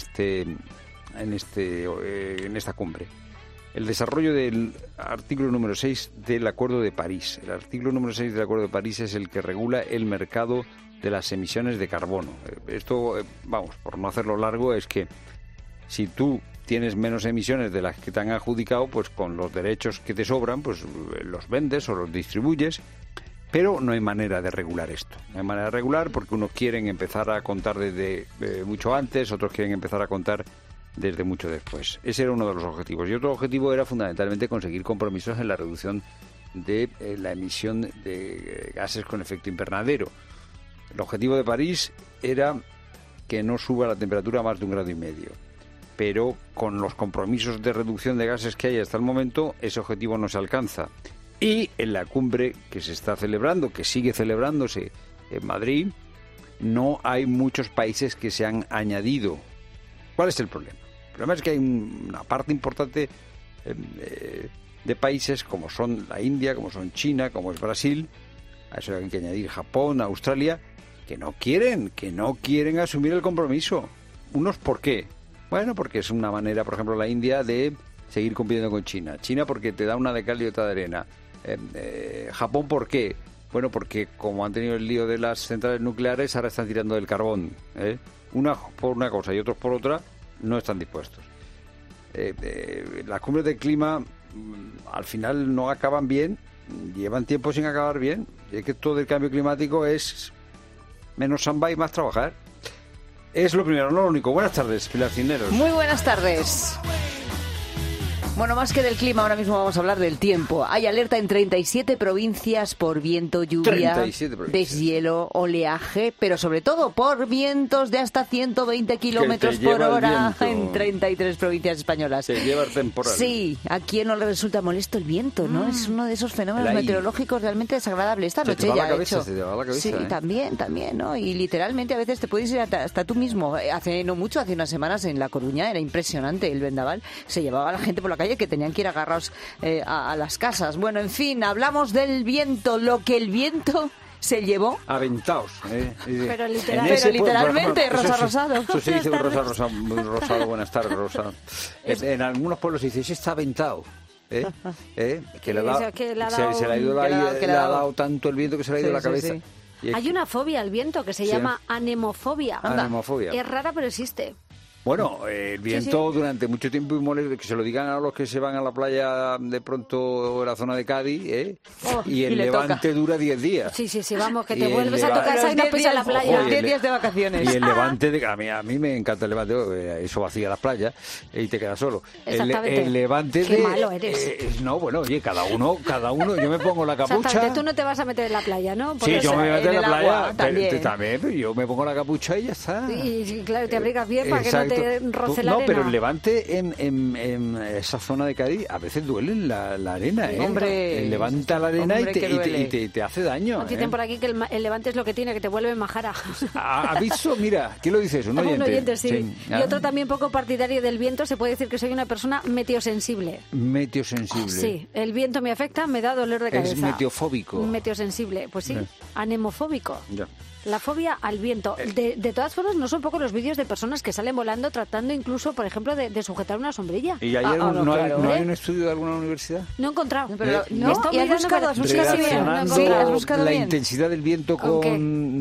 esta cumbre. El desarrollo del artículo número 6 del Acuerdo de París. El artículo número 6 del Acuerdo de París es el que regula el mercado de las emisiones de carbono. Esto, vamos, por no hacerlo largo, es que si tú tienes menos emisiones de las que te han adjudicado, pues con los derechos que te sobran, pues los vendes o los distribuyes, pero no hay manera de regular esto. No hay manera de regular porque unos quieren empezar a contar desde mucho antes, otros quieren empezar a contar desde mucho después. Ese era uno de los objetivos. Y otro objetivo era fundamentalmente conseguir compromisos en la reducción de la emisión de gases con efecto invernadero. El objetivo de París era que no suba la temperatura a más de 1,5 grados. Pero con los compromisos de reducción de gases que hay hasta el momento, ese objetivo no se alcanza. Y en la cumbre que se está celebrando, que sigue celebrándose en Madrid, no hay muchos países que se han añadido. ¿Cuál es el problema? El problema es que hay una parte importante de países como son la India, como son China, como es Brasil, a eso hay que añadir Japón, Australia, que no quieren asumir el compromiso. ¿Unos por qué? Bueno, porque es una manera, por ejemplo, la India de seguir compitiendo con China. China porque te da una de cal y otra de arena. Japón, ¿por qué? Bueno, porque como han tenido el lío de las centrales nucleares, ahora están tirando del carbón. Una por una cosa y otros por otra, no están dispuestos. Las cumbres del clima al final no acaban bien, llevan tiempo sin acabar bien. Y es que todo el cambio climático es menos samba y más trabajar. Es lo primero, no lo único. Buenas tardes, Pilar Cisneros.
Muy buenas tardes. Bueno, más que del clima, ahora mismo vamos a hablar del tiempo. Hay alerta en 37 provincias por viento, lluvia, deshielo, oleaje, pero sobre todo por vientos de hasta 120 kilómetros por hora en 33 provincias españolas.
Se lleva el temporal.
Sí, ¿a quién no le resulta molesto el viento, no? Es uno de esos fenómenos meteorológicos realmente desagradables. Esta noche ya ha hecho.
Se te va la cabeza,
sí, también, ¿no? Y literalmente a veces te puedes ir hasta tú mismo. Hace unas semanas en La Coruña era impresionante el vendaval. Se llevaba a la gente por la calle que tenían que ir agarrados a las casas. Bueno, en fin, hablamos del viento, lo que el viento se llevó.
Aventaos.
Pero literalmente, Rosa Rosado.
Eso se dice Rosa Rosado. Buenas tardes, Rosa. En algunos pueblos se dice, ese está aventado. Que le ha dado tanto el viento que se le ha ido la cabeza.
Sí. Hay una fobia al viento que se llama anemofobia.
Anemofobia.
Es rara, pero existe.
Bueno, el viento durante mucho tiempo, y que se lo digan a los que se van a la playa de pronto en la zona de Cádiz, y el levante dura 10 días.
Sí, vamos, que te vuelves a tu casa y no pisas la playa.
10 días de vacaciones.
Y el levante, a mí me encanta el levante, eso vacía las playas y te quedas solo.
Exactamente.
El levante
Qué malo eres.
Oye, cada uno, yo me pongo la capucha.
Exactamente, tú no te vas a meter en la playa, ¿no?
Sí, yo me voy a meter en la playa,
también,
pero yo me pongo la capucha y ya está.
Y claro, te abrigas bien para que no te roce la arena.
Pero el levante en esa zona de Cádiz a veces duele la arena, ¿eh?
Hombre,
levanta la arena y te hace daño.
Dicen por aquí que el levante es lo que tiene, que te vuelve majara.
¿Has visto? Mira, ¿quién lo dice eso? Un oyente.
Sí. Y otro también poco partidario del viento, se puede decir que soy una persona meteosensible.
Meteosensible.
Sí, el viento me afecta, me da dolor de cabeza.
Es meteofóbico.
Meteosensible, pues sí, anemofóbico.
Ya.
La fobia al viento. De todas formas, no son pocos los vídeos de personas que salen volando tratando incluso, por ejlo, de sujetar una sombrilla.
¿Y hay un estudio de alguna universidad?
No he encontrado.
¿Y has buscado
la
bien?
intensidad del viento con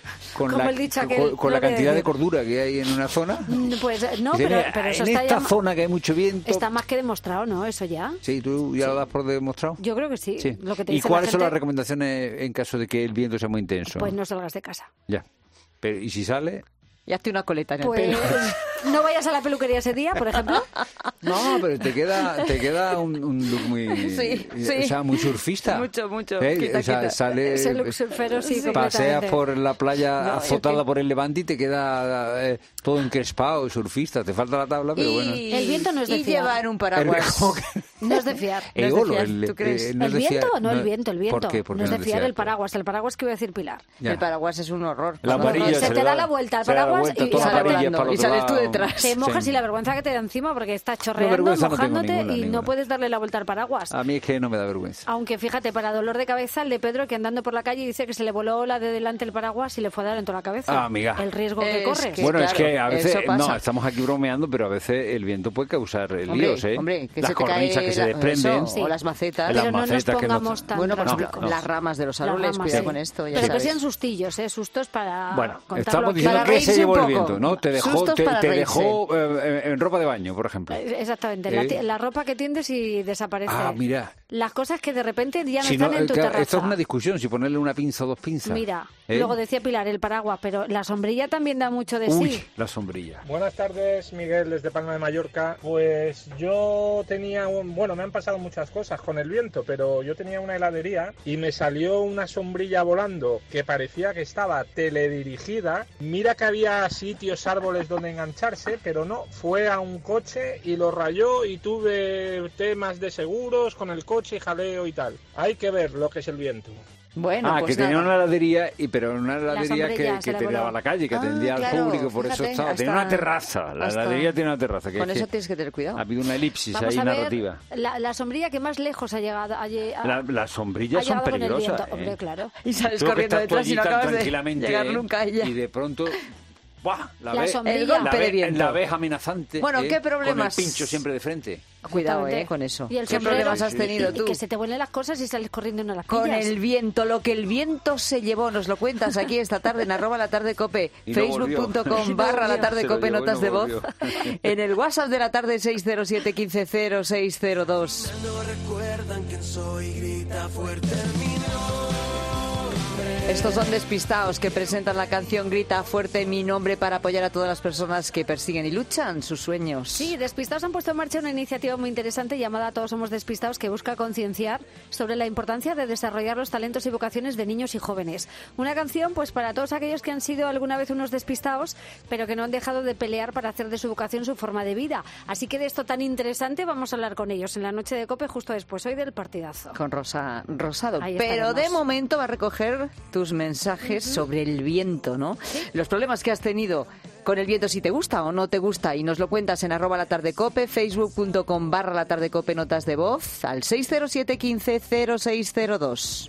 la cantidad de cordura que hay en una zona.
Pues no, pero eso
en
está
esta zona que hay mucho viento.
Está más que demostrado, ¿no? Eso ya.
Sí, ¿tú ya lo das por demostrado?
Yo creo que sí. Lo que te
¿Y
dice
cuáles son las recomendaciones en caso de que el viento sea muy intenso?
Pues no salgas de casa.
Ya. Pero, ¿y si sale?
Y hazte una coleta en el pelo.
No vayas a la peluquería ese día, por ejemplo.
No, pero te queda un look muy... O sea, muy surfista.
Mucho.
Sale...
Ese look surfero, sí,
paseas por la playa azotada por el levante y te queda todo encrespado, surfista. Te falta la tabla, pero bueno.
El viento no es de fiar.
Y llevar un paraguas.
No es de fiar.
¿Tú crees?
¿El viento? No, el viento.
¿Por qué?
No es de fiar el paraguas. El paraguas, ¿qué voy a decir, Pilar?
El paraguas es un horror.
Se te da la vuelta al paraguas
y sales tú detrás.
Te mojas y la vergüenza que te da encima porque estás chorreando, mojándote y no puedes darle la vuelta al paraguas.
A mí es que no me da vergüenza.
Aunque fíjate, para dolor de cabeza, el de Pedro que andando por la calle dice que se le voló la de delante el paraguas y le fue a dar en toda la cabeza.
Amiga.
El riesgo que corres.
Bueno, es que a veces, estamos aquí bromeando, pero a veces el viento puede causar líos, ¿eh?
Hombre, que
las
se te
cornisas
cae
que se desprenden.
O las macetas.
Pero no nos pongamos tan
Bueno, por ejemplo, las ramas de los árboles, cuidado con esto.
Pero que sean sustillos, sustos para
Bueno,
contarlo.
estamos diciendo que se llevó el viento, ¿no? Te dejó en ropa de baño, por ejemplo.
Exactamente. La ropa que tiendes y desaparece.
Mira.
Las cosas que de repente ya no están en tu terraza.
Esto es una discusión, si ponerle una pinza o dos pinzas.
Mira, luego decía Pilar, el paraguas, pero la sombrilla también da mucho de sí.
La sombrilla.
Buenas tardes, Miguel, desde Palma de Mallorca. Pues yo tenía me han pasado muchas cosas con el viento, pero yo tenía una heladería y me salió una sombrilla volando que parecía que estaba teledirigida. Mira que había sitios, árboles donde engancharse, pero no, fue a un coche y lo rayó y tuve temas de seguros con el coche y jaleo y tal. Hay que ver lo que es el viento.
Bueno,
pues que tenía una heladería, pero una heladería que te daba a la calle, que atendía al público, por eso estaba. Tenía una terraza, la heladería tiene una terraza.
Con eso tienes que tener cuidado.
Ha habido una elipsis
ahí
narrativa.
La sombrilla que más lejos ha llegado.
Las sombrillas son peligrosas.
Hombre, claro.
Y sales corriendo detrás y no acabas de llegar nunca a ella.
Y de pronto... ¡buah! La ves amenazante.
Bueno, ¿qué problemas?
Con el pincho siempre de frente.
Cuidado, con eso.
¿Y
¿Qué problemas has tenido tú?
Que se te vuelen las cosas y sales corriendo y no las
pillas.
Con
el viento, lo que el viento se llevó, nos lo cuentas aquí esta tarde en @latardecope, facebook.com/latardecope, notas de voz, en el WhatsApp de la tarde 607 15 0602.
No recuerdan quién soy, grita fuerte mi nombre.
Estos son Despistaos, que presentan la canción Grita fuerte mi nombre para apoyar a todas las personas que persiguen y luchan sus sueños.
Sí, Despistaos han puesto en marcha una iniciativa muy interesante llamada Todos somos Despistaos, que busca concienciar sobre la importancia de desarrollar los talentos y vocaciones de niños y jóvenes. Una canción pues para todos aquellos que han sido alguna vez unos despistados, pero que no han dejado de pelear para hacer de su vocación su forma de vida. Así que de esto tan interesante vamos a hablar con ellos en la noche de COPE justo después hoy del partidazo.
Con Rosa Rosado.
Ahí
pero
estaremos.
De momento va a recoger tus mensajes sobre el viento, ¿no? ¿Sí? Los problemas que has tenido con el viento, si te gusta o no te gusta, y nos lo cuentas en @latardecope, facebook.com/latardecope, notas de voz, al 607 15 0602.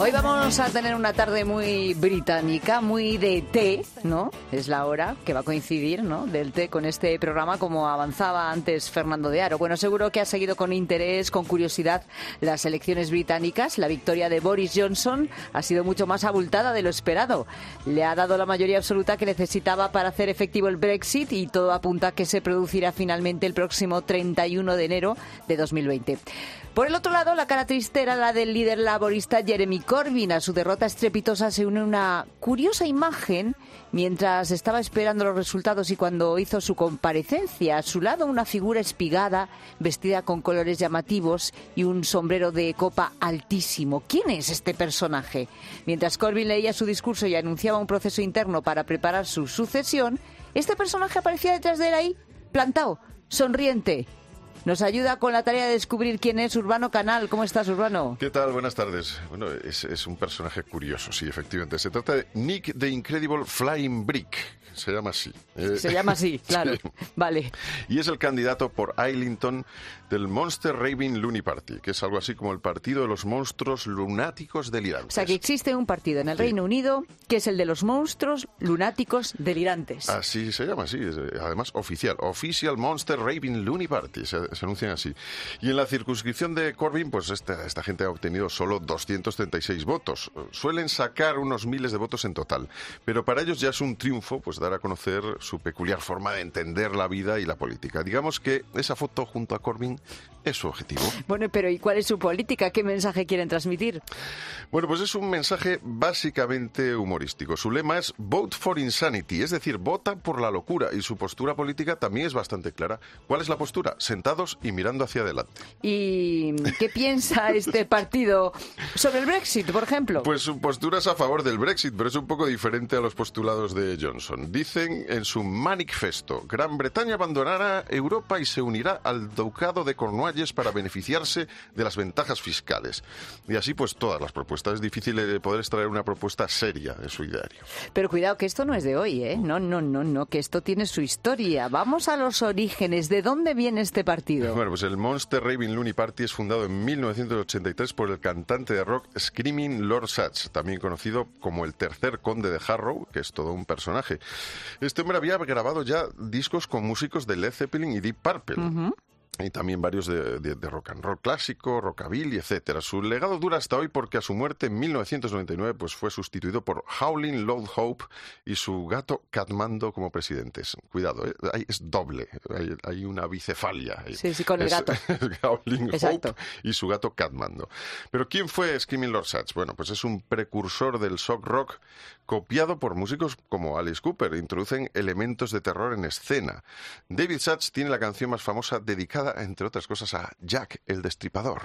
Hoy vamos a tener una tarde muy británica, muy de té, ¿no? Es la hora que va a coincidir, ¿no?, del té con este programa, como avanzaba antes Fernando de Aro. Bueno, seguro que ha seguido con interés, con curiosidad, las elecciones británicas. La victoria de Boris Johnson ha sido mucho más abultada de lo esperado. Le ha dado la mayoría absoluta que necesitaba para hacer efectivo el Brexit y todo apunta a que se producirá finalmente el próximo 31 de enero de 2020. Por el otro lado, la cara triste era la del líder laborista Jeremy Corbyn. A su derrota estrepitosa se une una curiosa imagen mientras estaba esperando los resultados y cuando hizo su comparecencia. A su lado, una figura espigada, vestida con colores llamativos y un sombrero de copa altísimo. ¿Quién es este personaje? Mientras Corbyn leía su discurso y anunciaba un proceso interno para preparar su sucesión, este personaje aparecía detrás de él ahí, plantado, sonriente. Nos ayuda con la tarea de descubrir quién es Urbano Canal. ¿Cómo estás, Urbano?
¿Qué tal? Buenas tardes. Bueno, es un personaje curioso, sí, efectivamente. Se trata de Nick the Incredible Flying Brick. Se llama así.
Se llama así, claro. Sí. Vale.
Y es el candidato por Islington del Monster Raving Loony Party, que es algo así como el partido de los monstruos lunáticos delirantes.
O sea, que existe un partido en el Reino Unido que es el de los monstruos lunáticos delirantes.
Así se llama, sí. Además, Official Monster Raving Loony Party. Se anuncian así. Y en la circunscripción de Corbyn, pues esta gente ha obtenido solo 236 votos. Suelen sacar unos miles de votos en total. Pero para ellos ya es un triunfo, pues dar a conocer su peculiar forma de entender la vida y la política. Digamos que esa foto junto a Corbyn es su objetivo.
Bueno, pero ¿y cuál es su política? ¿Qué mensaje quieren transmitir?
Bueno, pues es un mensaje básicamente humorístico. Su lema es Vote for Insanity, es decir, vota por la locura. Y su postura política también es bastante clara. ¿Cuál es la postura? Sentados y mirando hacia adelante.
¿Y qué piensa este partido sobre el Brexit, por ejemplo?
Pues su postura es a favor del Brexit, pero es un poco diferente a los postulados de Johnson. Dicen en su manifiesto, Gran Bretaña abandonará Europa y se unirá al Ducado de Cornualles para beneficiarse de las ventajas fiscales. Y así pues todas las propuestas. Es difícil poder extraer una propuesta seria de su ideario.
Pero cuidado, que esto no es de hoy, ¿eh? No, que esto tiene su historia. Vamos a los orígenes. ¿De dónde viene este partido?
Bueno, pues el Monster Raving Loony Party es fundado en 1983 por el cantante de rock Screaming Lord Sutch, también conocido como el tercer conde de Harrow, que es todo un personaje. Este hombre había grabado ya discos con músicos de Led Zeppelin y Deep Purple. Uh-huh. Y también varios de rock and roll clásico, rockabilly, etcétera. Su legado dura hasta hoy porque a su muerte en 1999 pues fue sustituido por Howlin' Loud Hope y su gato Catmando como presidentes. Cuidado, es doble, hay una bicefalia.
Sí, con el gato.
Howlin' Hope y su gato Catmando. Pero ¿quién fue Screaming Lord Sutch? Bueno, pues es un precursor del shock rock copiado por músicos como Alice Cooper. Introducen elementos de terror en escena. David Sutch tiene la canción más famosa dedicada, entre otras cosas, a Jack el Destripador.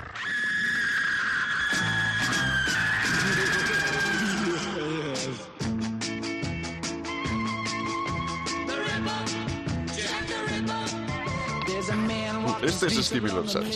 Este es Screaming Lord Sutch.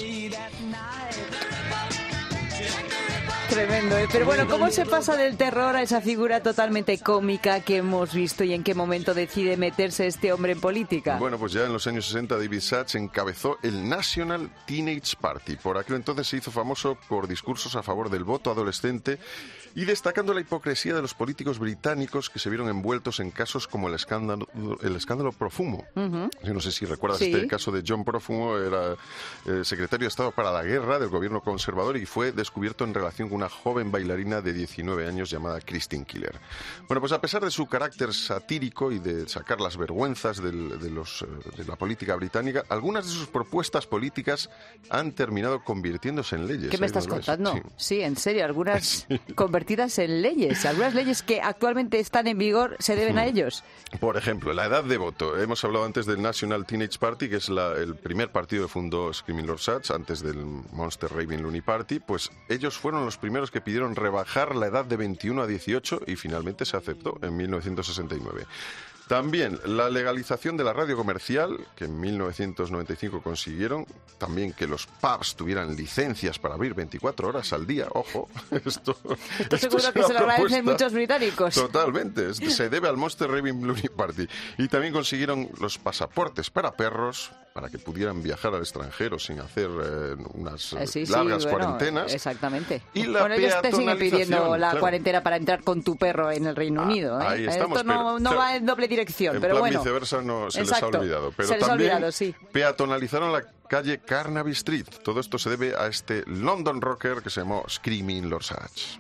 Tremendo, ¿eh? Pero bueno, ¿cómo se pasa del terror a esa figura totalmente cómica que hemos visto y en qué momento decide meterse este hombre en política?
Bueno, pues ya en los años 60 David Sutch encabezó el National Teenage Party. Por aquel entonces se hizo famoso por discursos a favor del voto adolescente y destacando la hipocresía de los políticos británicos que se vieron envueltos en casos como el escándalo Profumo. Uh-huh. Yo no sé si recuerdas este caso de John Profumo, era secretario de Estado para la Guerra del gobierno conservador y fue descubierto en relación con una joven bailarina de 19 años llamada Christine Keeler. Bueno, pues a pesar de su carácter satírico y de sacar las vergüenzas de la política británica, algunas de sus propuestas políticas han terminado convirtiéndose en leyes.
¿Qué me estás contando? Sí, en serio, algunas convertidas en leyes. Algunas leyes que actualmente están en vigor se deben a ellos.
Por ejemplo, la edad de voto. Hemos hablado antes del National Teenage Party, que es el primer partido que fundó Screaming Lord Sutch, antes del Monster Raving Loony Party. Pues ellos fueron los primeros que pidieron rebajar la edad de 21 a 18 y finalmente se aceptó en 1969. También la legalización de la radio comercial, que en 1995 consiguieron. También que los pubs tuvieran licencias para abrir 24 horas al día. Ojo, esto
seguro que se lo agradecen muchos británicos.
Totalmente, se debe al Monster Raving Loony Party. Y también consiguieron los pasaportes para perros para que pudieran viajar al extranjero sin hacer unas largas cuarentenas.
Exactamente.
Y la
ellos te siguen pidiendo la cuarentena para entrar con tu perro en el Reino Unido.
Ahí estamos,
esto no va en doble dirección, pero bueno.
Viceversa no se les ha olvidado. Pero
se les
también
ha olvidado, sí.
Peatonalizaron la calle Carnaby Street. Todo esto se debe a este London rocker que se llamó Screaming Lord Sachs.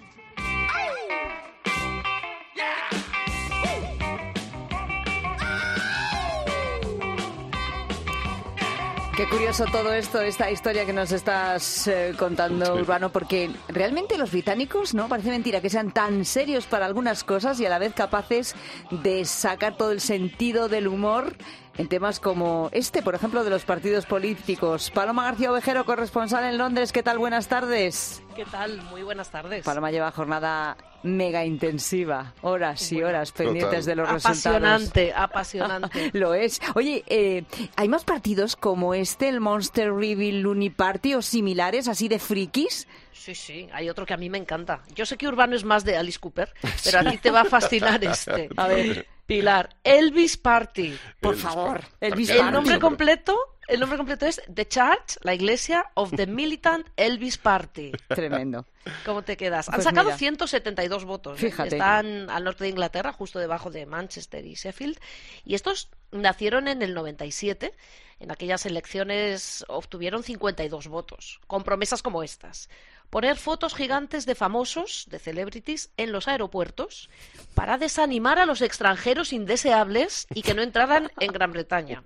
Qué curioso todo esto, esta historia que nos estás contando, sí. Urbano, porque realmente los británicos, ¿no? Parece mentira que sean tan serios para algunas cosas y a la vez capaces de sacar todo el sentido del humor en temas como este, por ejemplo, de los partidos políticos. Paloma García Ovejero, corresponsal en Londres. ¿Qué tal? Buenas tardes.
¿Qué tal? Muy buenas tardes.
Paloma lleva jornada mega intensiva, horas y horas pendientes de los
resultados.
Apasionante. Lo es. Oye, ¿hay más partidos como este, el Monster Reveal Looney Party o similares, así de frikis?
Sí, hay otro que a mí me encanta. Yo sé que Urbano es más de Alice Cooper, pero a ti te va a fascinar este.
A ver,
Pilar, Elvis Party.
Por favor, Elvis Party.
El nombre completo es The Church, la iglesia of the Militant Elvis Party.
Tremendo.
¿Cómo te quedas?
Pues
han sacado
mira,
172 votos.
Fíjate.
Están al norte de Inglaterra, justo debajo de Manchester y Sheffield. Y estos nacieron en el 97. En aquellas elecciones obtuvieron 52 votos, con promesas como estas. Poner fotos gigantes de famosos, de celebrities, en los aeropuertos para desanimar a los extranjeros indeseables y que no entraran en Gran Bretaña.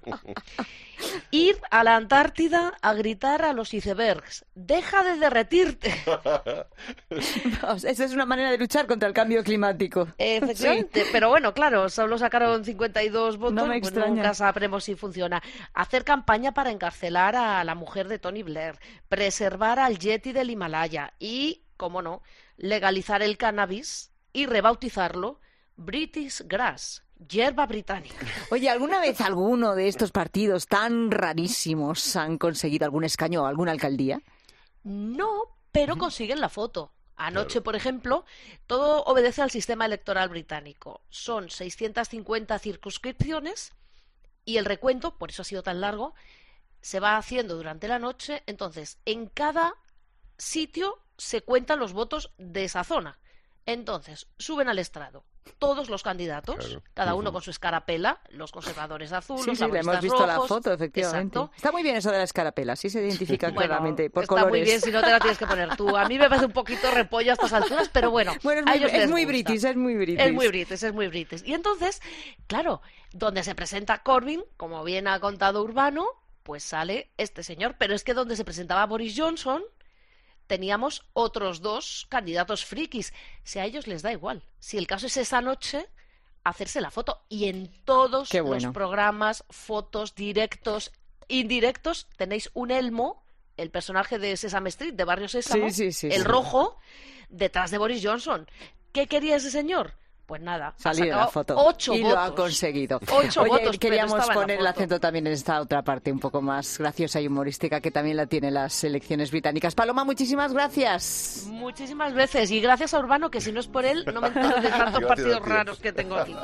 Ir a la Antártida a gritar a los icebergs: ¡deja de derretirte!
Esa es una manera de luchar contra el cambio climático.
Efectivamente, sí. Pero bueno, claro, solo sacaron 52 votos,
no me extraña.
Nunca sabremos si funciona. Hacer campaña para encarcelar a la mujer de Tony Blair, preservar al Yeti del Himalaya y, cómo no, legalizar el cannabis y rebautizarlo British Grass. Hierba británica.
Oye, ¿alguna vez alguno de estos partidos tan rarísimos han conseguido algún escaño o alguna alcaldía?
No, pero consiguen la foto. Anoche, por ejemplo, todo obedece al sistema electoral británico. Son 650 circunscripciones y el recuento, por eso ha sido tan largo, se va haciendo durante la noche. Entonces, en cada sitio se cuentan los votos de esa zona. Entonces, suben al estrado todos los candidatos, claro. Cada uno con su escarapela, los conservadores azules, los laboristas
hemos visto
rojos.
La foto, efectivamente.
Exacto.
Está muy bien eso de la escarapela, sí se identifica claramente por
está
colores.
Muy bien si no te la tienes que poner tú. A mí me parece un poquito repollo a estas alturas, pero bueno,
es muy british.
Es muy british. Y entonces, claro, donde se presenta Corbyn, como bien ha contado Urbano, pues sale este señor, pero es que donde se presentaba Boris Johnson teníamos otros dos candidatos frikis. Si a ellos les da igual. Si el caso es esa noche, hacerse la foto. Y en todos los programas, fotos, directos, indirectos, tenéis un Elmo, el personaje de Sesame Street, de Barrio Sésamo, el rojo, detrás de Boris Johnson. ¿Qué quería ese señor? Pues nada,
salir en la foto.
8
y
votos.
lo ha conseguido.
8 votos,
queríamos poner el acento también en esta otra parte un poco más graciosa y humorística que también la tienen las elecciones británicas. Paloma, muchísimas gracias.
Muchísimas veces. Y gracias a Urbano, que si no es por él, no me entero de tantos partidos raros que tengo aquí.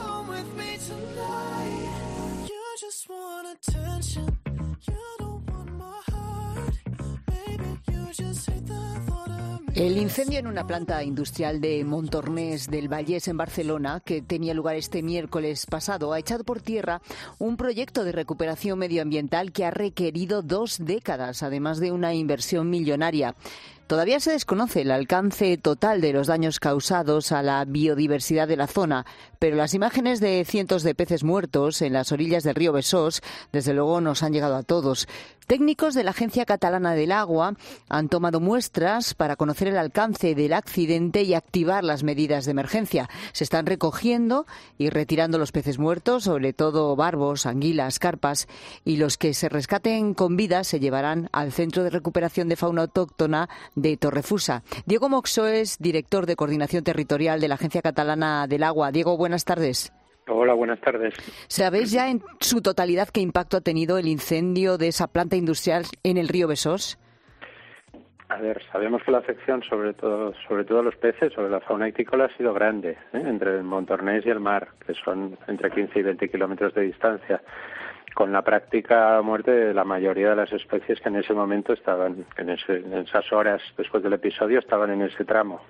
El incendio en una planta industrial de Montornès del Vallès en Barcelona, que tenía lugar este miércoles pasado, ha echado por tierra un proyecto de recuperación medioambiental que ha requerido 2 décadas, además de una inversión millonaria. Todavía se desconoce el alcance total de los daños causados a la biodiversidad de la zona, pero las imágenes de cientos de peces muertos en las orillas del río Besós, desde luego, nos han llegado a todos. Técnicos de la Agencia Catalana del Agua han tomado muestras para conocer el alcance del accidente y activar las medidas de emergencia. Se están recogiendo y retirando los peces muertos, sobre todo barbos, anguilas, carpas, y los que se rescaten con vida se llevarán al Centro de Recuperación de Fauna Autóctona de Torrefusa. Diego Moxó es director de Coordinación Territorial de la Agencia Catalana del Agua. Diego, buenas tardes.
Hola, buenas tardes.
¿Sabéis ya en su totalidad qué impacto ha tenido el incendio de esa planta industrial en el río Besós?
A ver, sabemos que la afección, sobre todo los peces, sobre la fauna ictícola, ha sido grande, entre el Montornès y el mar, que son entre 15 y 20 kilómetros de distancia. con la práctica muerte de la mayoría de las especies que en ese momento estaban, en esas horas después del episodio, estaban en ese tramo.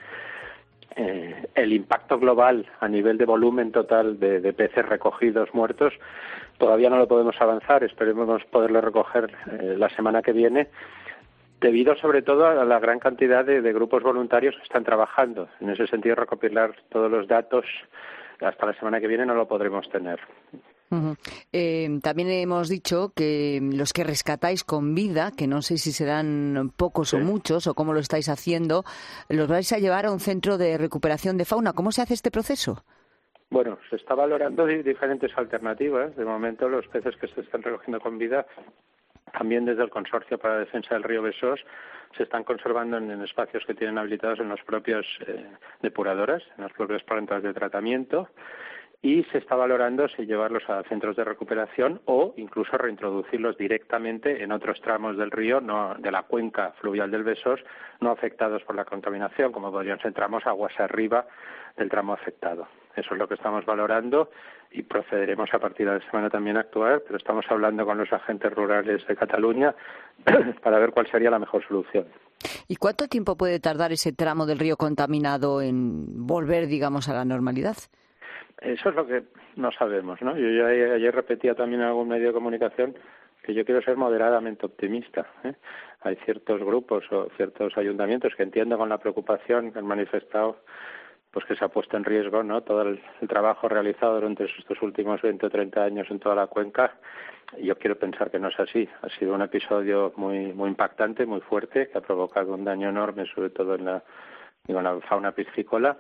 El impacto global a nivel de volumen total de peces recogidos muertos todavía no lo podemos avanzar, esperemos poderlo recoger la semana que viene, debido sobre todo a la gran cantidad de grupos voluntarios que están trabajando. En ese sentido, recopilar todos los datos hasta la semana que viene no lo podremos tener.
Uh-huh. También hemos dicho que los que rescatáis con vida, que no sé si serán pocos o muchos o cómo lo estáis haciendo, los vais a llevar a un centro de recuperación de fauna. ¿Cómo se hace este proceso?
Bueno, se está valorando diferentes alternativas. De momento, los peces que se están recogiendo con vida, también desde el Consorcio para la Defensa del Río Besós, se están conservando en espacios que tienen habilitados en las propias depuradoras, en las propias plantas de tratamiento, y se está valorando si llevarlos a centros de recuperación o incluso reintroducirlos directamente en otros tramos del río, no de la cuenca fluvial del Besós, no afectados por la contaminación, como podrían ser tramos aguas arriba del tramo afectado. Eso es lo que estamos valorando y procederemos a partir de la semana también a actuar, pero estamos hablando con los agentes rurales de Cataluña para ver cuál sería la mejor solución.
¿Y cuánto tiempo puede tardar ese tramo del río contaminado en volver, digamos, a la normalidad?
Eso es lo que no sabemos, ¿no? Yo ya ayer repetía también en algún medio de comunicación que yo quiero ser moderadamente optimista, ¿eh? Hay ciertos grupos o ciertos ayuntamientos que entiendo con la preocupación que han manifestado, pues que se ha puesto en riesgo, ¿no?, todo el trabajo realizado durante estos últimos 20 o 30 años en toda la cuenca. Y yo quiero pensar que no es así. Ha sido un episodio muy impactante, muy fuerte, que ha provocado un daño enorme, sobre todo en la fauna piscícola.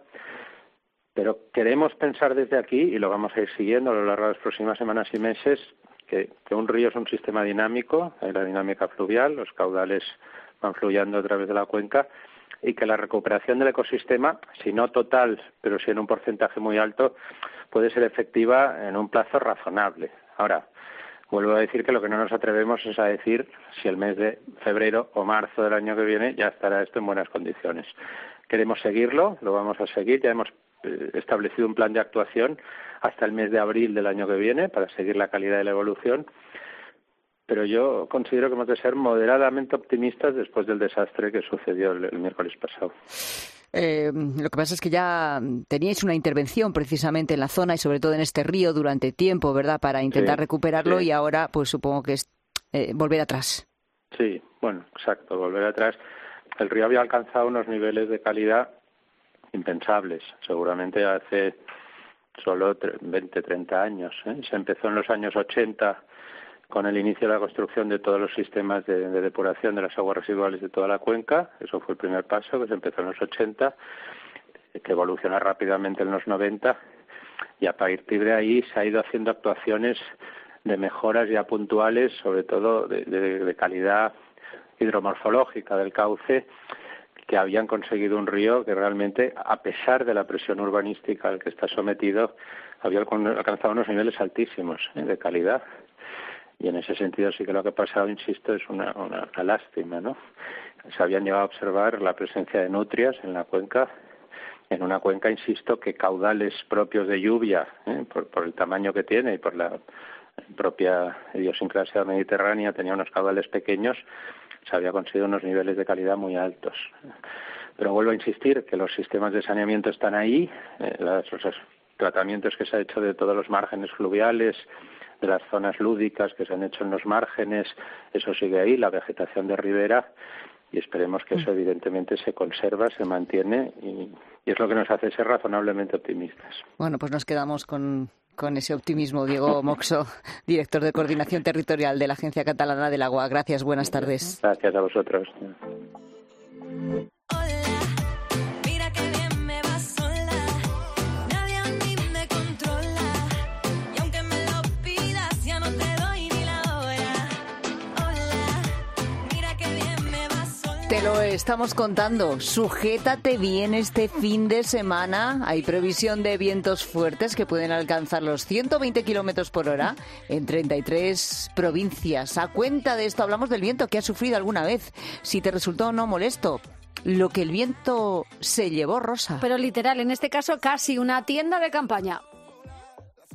Pero queremos pensar desde aquí, y lo vamos a ir siguiendo a lo largo de las próximas semanas y meses, que un río es un sistema dinámico, hay la dinámica fluvial, los caudales van fluyendo a través de la cuenca, y que la recuperación del ecosistema, si no total, pero sí en un porcentaje muy alto, puede ser efectiva en un plazo razonable. Ahora, vuelvo a decir que lo que no nos atrevemos es a decir si el mes de febrero o marzo del año que viene ya estará esto en buenas condiciones. Queremos seguirlo, lo vamos a seguir, ya hemos establecido un plan de actuación hasta el mes de abril del año que viene para seguir la calidad de la evolución, pero yo considero que hemos de ser moderadamente optimistas después del desastre que sucedió el miércoles pasado.
Lo que pasa es que ya teníais una intervención precisamente en la zona y sobre todo en este río durante tiempo, ¿verdad?, para intentar recuperarlo, y ahora pues supongo que es volver atrás. Sí,
bueno, exacto, volver atrás. El río había alcanzado unos niveles de calidad impensables, seguramente hace solo 20, 30 años. Se empezó en los años 80 con el inicio de la construcción de todos los sistemas de depuración de las aguas residuales de toda la cuenca. Eso fue el primer paso, que se empezó en los 80, que evolucionó rápidamente en los 90, y a partir de ahí se ha ido haciendo actuaciones de mejoras ya puntuales, sobre todo de calidad hidromorfológica del cauce, que habían conseguido un río que realmente, a pesar de la presión urbanística al que está sometido, había alcanzado unos niveles altísimos de calidad. Y en ese sentido sí que lo que ha pasado, insisto, es una lástima, ¿no? Se habían llegado a observar la presencia de nutrias en la cuenca, en una cuenca, insisto, que caudales propios de lluvia, por el tamaño que tiene y por la propia idiosincrasia mediterránea, tenía unos caudales pequeños, se había conseguido unos niveles de calidad muy altos. Pero vuelvo a insistir que los sistemas de saneamiento están ahí, los tratamientos que se ha hecho de todos los márgenes fluviales, de las zonas lúdicas que se han hecho en los márgenes, eso sigue ahí, la vegetación de ribera, y esperemos que eso evidentemente se conserva, se mantiene, y es lo que nos hace ser razonablemente optimistas.
Bueno, pues nos quedamos con ese optimismo. Diego Moxó, director de Coordinación Territorial de la Agencia Catalana del Agua. Gracias, buenas tardes.
Gracias a vosotros.
Te lo estamos contando. Sujétate bien este fin de semana. Hay previsión de vientos fuertes que pueden alcanzar los 120 kilómetros por hora en 33 provincias. A cuenta de esto, hablamos del viento que has sufrido alguna vez. Si te resultó no molesto, lo que el viento se llevó, Rosa.
Pero literal, en este caso casi una tienda de campaña.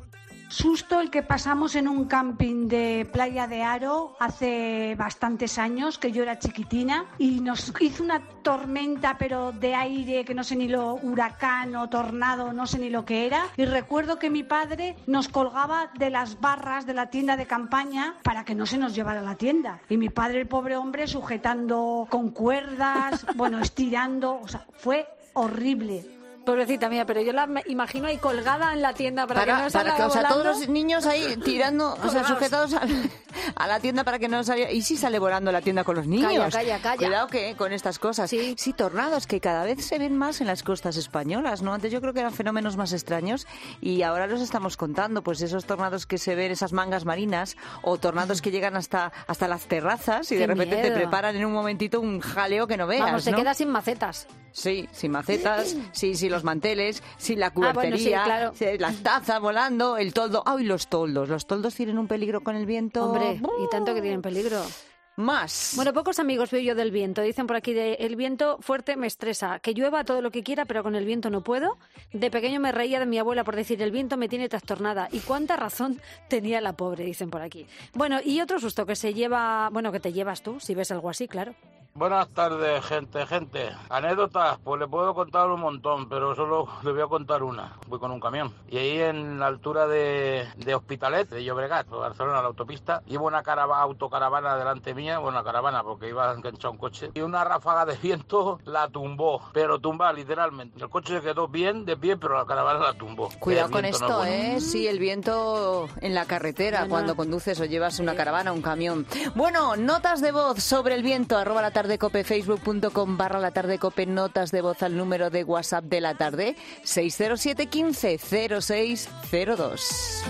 Susto el que pasamos en un camping de Playa de Haro hace bastantes años, que yo era chiquitina, y nos hizo una tormenta pero de aire que no sé ni lo, huracán o tornado, no sé ni lo que era, y recuerdo que mi padre nos colgaba de las barras de la tienda de campaña para que no se nos llevara a la tienda, y mi padre, el pobre hombre, sujetando con cuerdas, bueno, estirando, o sea, fue horrible.
Pobrecita mía, pero yo la imagino ahí colgada en la tienda para que no salga volando.
O sea, todos los niños ahí tirando, o sea, sujetados a la tienda para que no salga. ¿Y si sale volando la tienda con los niños?
Calla.
Cuidado que con estas cosas. Sí, tornados que cada vez se ven más en las costas españolas, ¿no? Antes yo creo que eran fenómenos más extraños y ahora los estamos contando, pues esos tornados que se ven, esas mangas marinas o tornados que llegan hasta las terrazas y de repente te preparan en un momentito un jaleo que no veas,
Vamos, se
¿no?
queda sin macetas.
Sí, sin macetas, sí, los manteles, sin la cubertería,
bueno, sí, claro.
Las tazas volando, el toldo. ¡Ay, los toldos! Los toldos tienen un peligro con el viento.
Hombre, y tanto que tienen peligro.
Más.
Bueno, pocos amigos veo yo del viento. Dicen por aquí, el viento fuerte me estresa. Que llueva todo lo que quiera, pero con el viento no puedo. De pequeño me reía de mi abuela por decir, el viento me tiene trastornada. Y cuánta razón tenía la pobre, dicen por aquí. Bueno, y otro susto que se lleva, bueno, que te llevas tú, si ves algo así, claro.
Buenas tardes, gente. Anécdotas, pues le puedo contar un montón, pero solo le voy a contar una. Voy con un camión. Y ahí en la altura de Hospitalet, de Llobregat, Barcelona, la autopista, iba una autocaravana delante mía, bueno, caravana porque iba enganchado un coche, y una ráfaga de viento la tumbó, pero tumba literalmente. El coche se quedó bien de pie, pero la caravana la tumbó.
Cuidado con esto, no es bueno. Sí, el viento en la carretera, cuando conduces o llevas una caravana o un camión. Bueno, notas de voz sobre el viento, @latardecope, facebook.com/latardecope, notas de voz al número de WhatsApp de la tarde, 607 15 0602.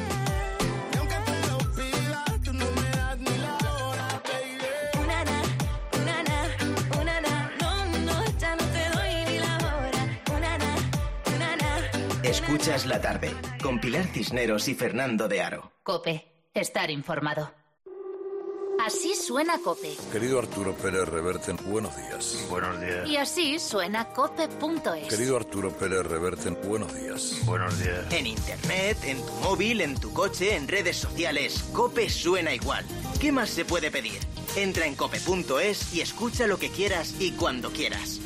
Escuchas La Tarde, con Pilar Cisneros y Fernando de Aro.
COPE, estar informado. Así suena COPE.
Querido Arturo Pérez Reverte, buenos días.
Buenos días.
Y así suena COPE.es.
Querido Arturo Pérez Reverte, buenos días.
Buenos días. En internet, en tu móvil, en tu coche, en redes sociales, COPE suena igual. ¿Qué más se puede pedir? Entra en COPE.es y escucha lo que quieras y cuando quieras.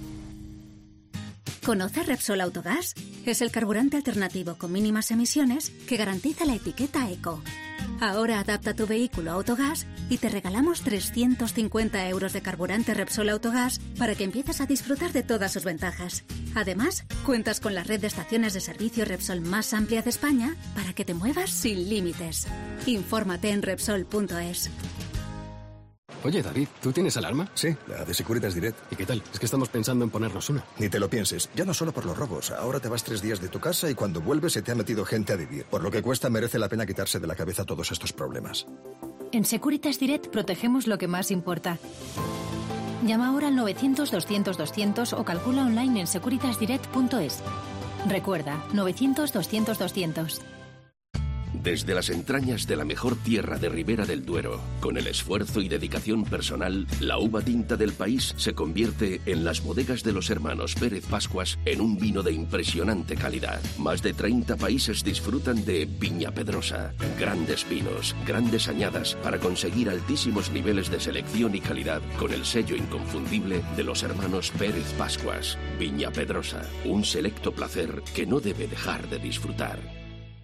¿Conoce Repsol Autogás? Es el carburante alternativo con mínimas emisiones que garantiza la etiqueta Eco. Ahora adapta tu vehículo a Autogás y te regalamos 350 euros de carburante Repsol Autogás para que empieces a disfrutar de todas sus ventajas. Además, cuentas con la red de estaciones de servicio Repsol más amplia de España para que te muevas sin límites. Infórmate en Repsol.es.
Oye, David, ¿tú tienes alarma?
Sí, la de Securitas Direct.
¿Y qué tal? Es que estamos pensando en ponernos una.
Ni te lo pienses. Ya no solo por los robos. Ahora te vas 3 días de tu casa y cuando vuelves se te ha metido gente a vivir. Por lo que cuesta, merece la pena quitarse de la cabeza todos estos problemas.
En Securitas Direct protegemos lo que más importa. Llama ahora al 900-200-200 o calcula online en securitasdirect.es. Recuerda, 900-200-200.
Desde las entrañas de la mejor tierra de Ribera del Duero, con el esfuerzo y dedicación personal, la uva tinta del país se convierte en las bodegas de los hermanos Pérez Pascuas en un vino de impresionante calidad. Más de 30 países disfrutan de Viña Pedrosa. Grandes vinos, grandes añadas para conseguir altísimos niveles de selección y calidad con el sello inconfundible de los hermanos Pérez Pascuas. Viña Pedrosa, un selecto placer que no debe dejar de disfrutar.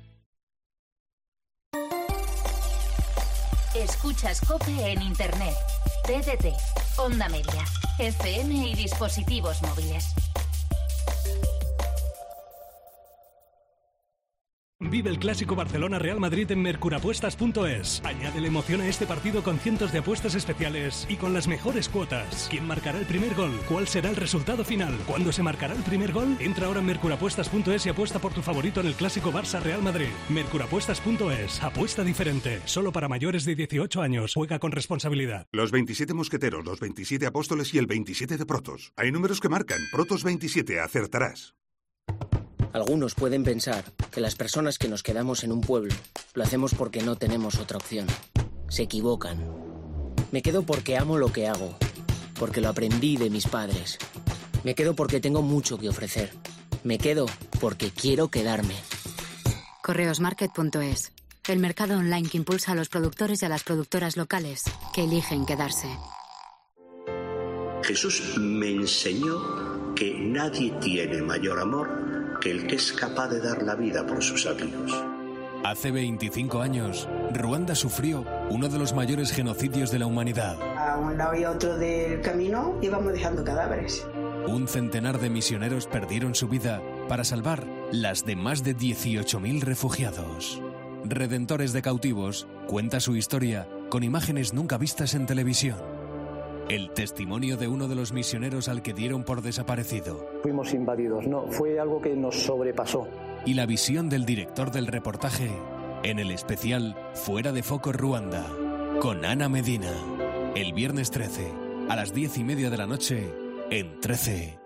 Escuchas COPE en Internet, TDT, Onda Media, FM y dispositivos móviles.
Vive el clásico Barcelona-Real Madrid en mercurapuestas.es. Añádele emoción a este partido con cientos de apuestas especiales y con las mejores cuotas. ¿Quién marcará el primer gol? ¿Cuál será el resultado final? ¿Cuándo se marcará el primer gol? Entra ahora en mercurapuestas.es y apuesta por tu favorito en el clásico Barça-Real Madrid. Mercurapuestas.es. Apuesta diferente. Solo para mayores de 18 años. Juega con responsabilidad.
Los 27 mosqueteros, los 27 apóstoles y el 27 de Protos. Hay números que marcan. Protos 27, acertarás.
Algunos pueden pensar que las personas que nos quedamos en un pueblo lo hacemos porque no tenemos otra opción. Se equivocan. Me quedo porque amo lo que hago, porque lo aprendí de mis padres. Me quedo porque tengo mucho que ofrecer. Me quedo porque quiero quedarme.
Correosmarket.es, el mercado online que impulsa a los productores y a las productoras locales que eligen quedarse.
Jesús me enseñó que nadie tiene mayor amor que el que es capaz de dar la vida por sus amigos.
Hace 25 años, Ruanda sufrió uno de los mayores genocidios de la humanidad.
A un lado y a otro del camino íbamos dejando cadáveres.
Un centenar de misioneros perdieron su vida para salvar las de más de 18.000 refugiados. Redentores de cautivos cuenta su historia con imágenes nunca vistas en televisión. El testimonio de uno de los misioneros al que dieron por desaparecido.
Fuimos invadidos, no, fue algo que nos sobrepasó.
Y la visión del director del reportaje en el especial Fuera de Foco Ruanda, con Ana Medina. El viernes 13, a las 10:30 de la noche, en 13.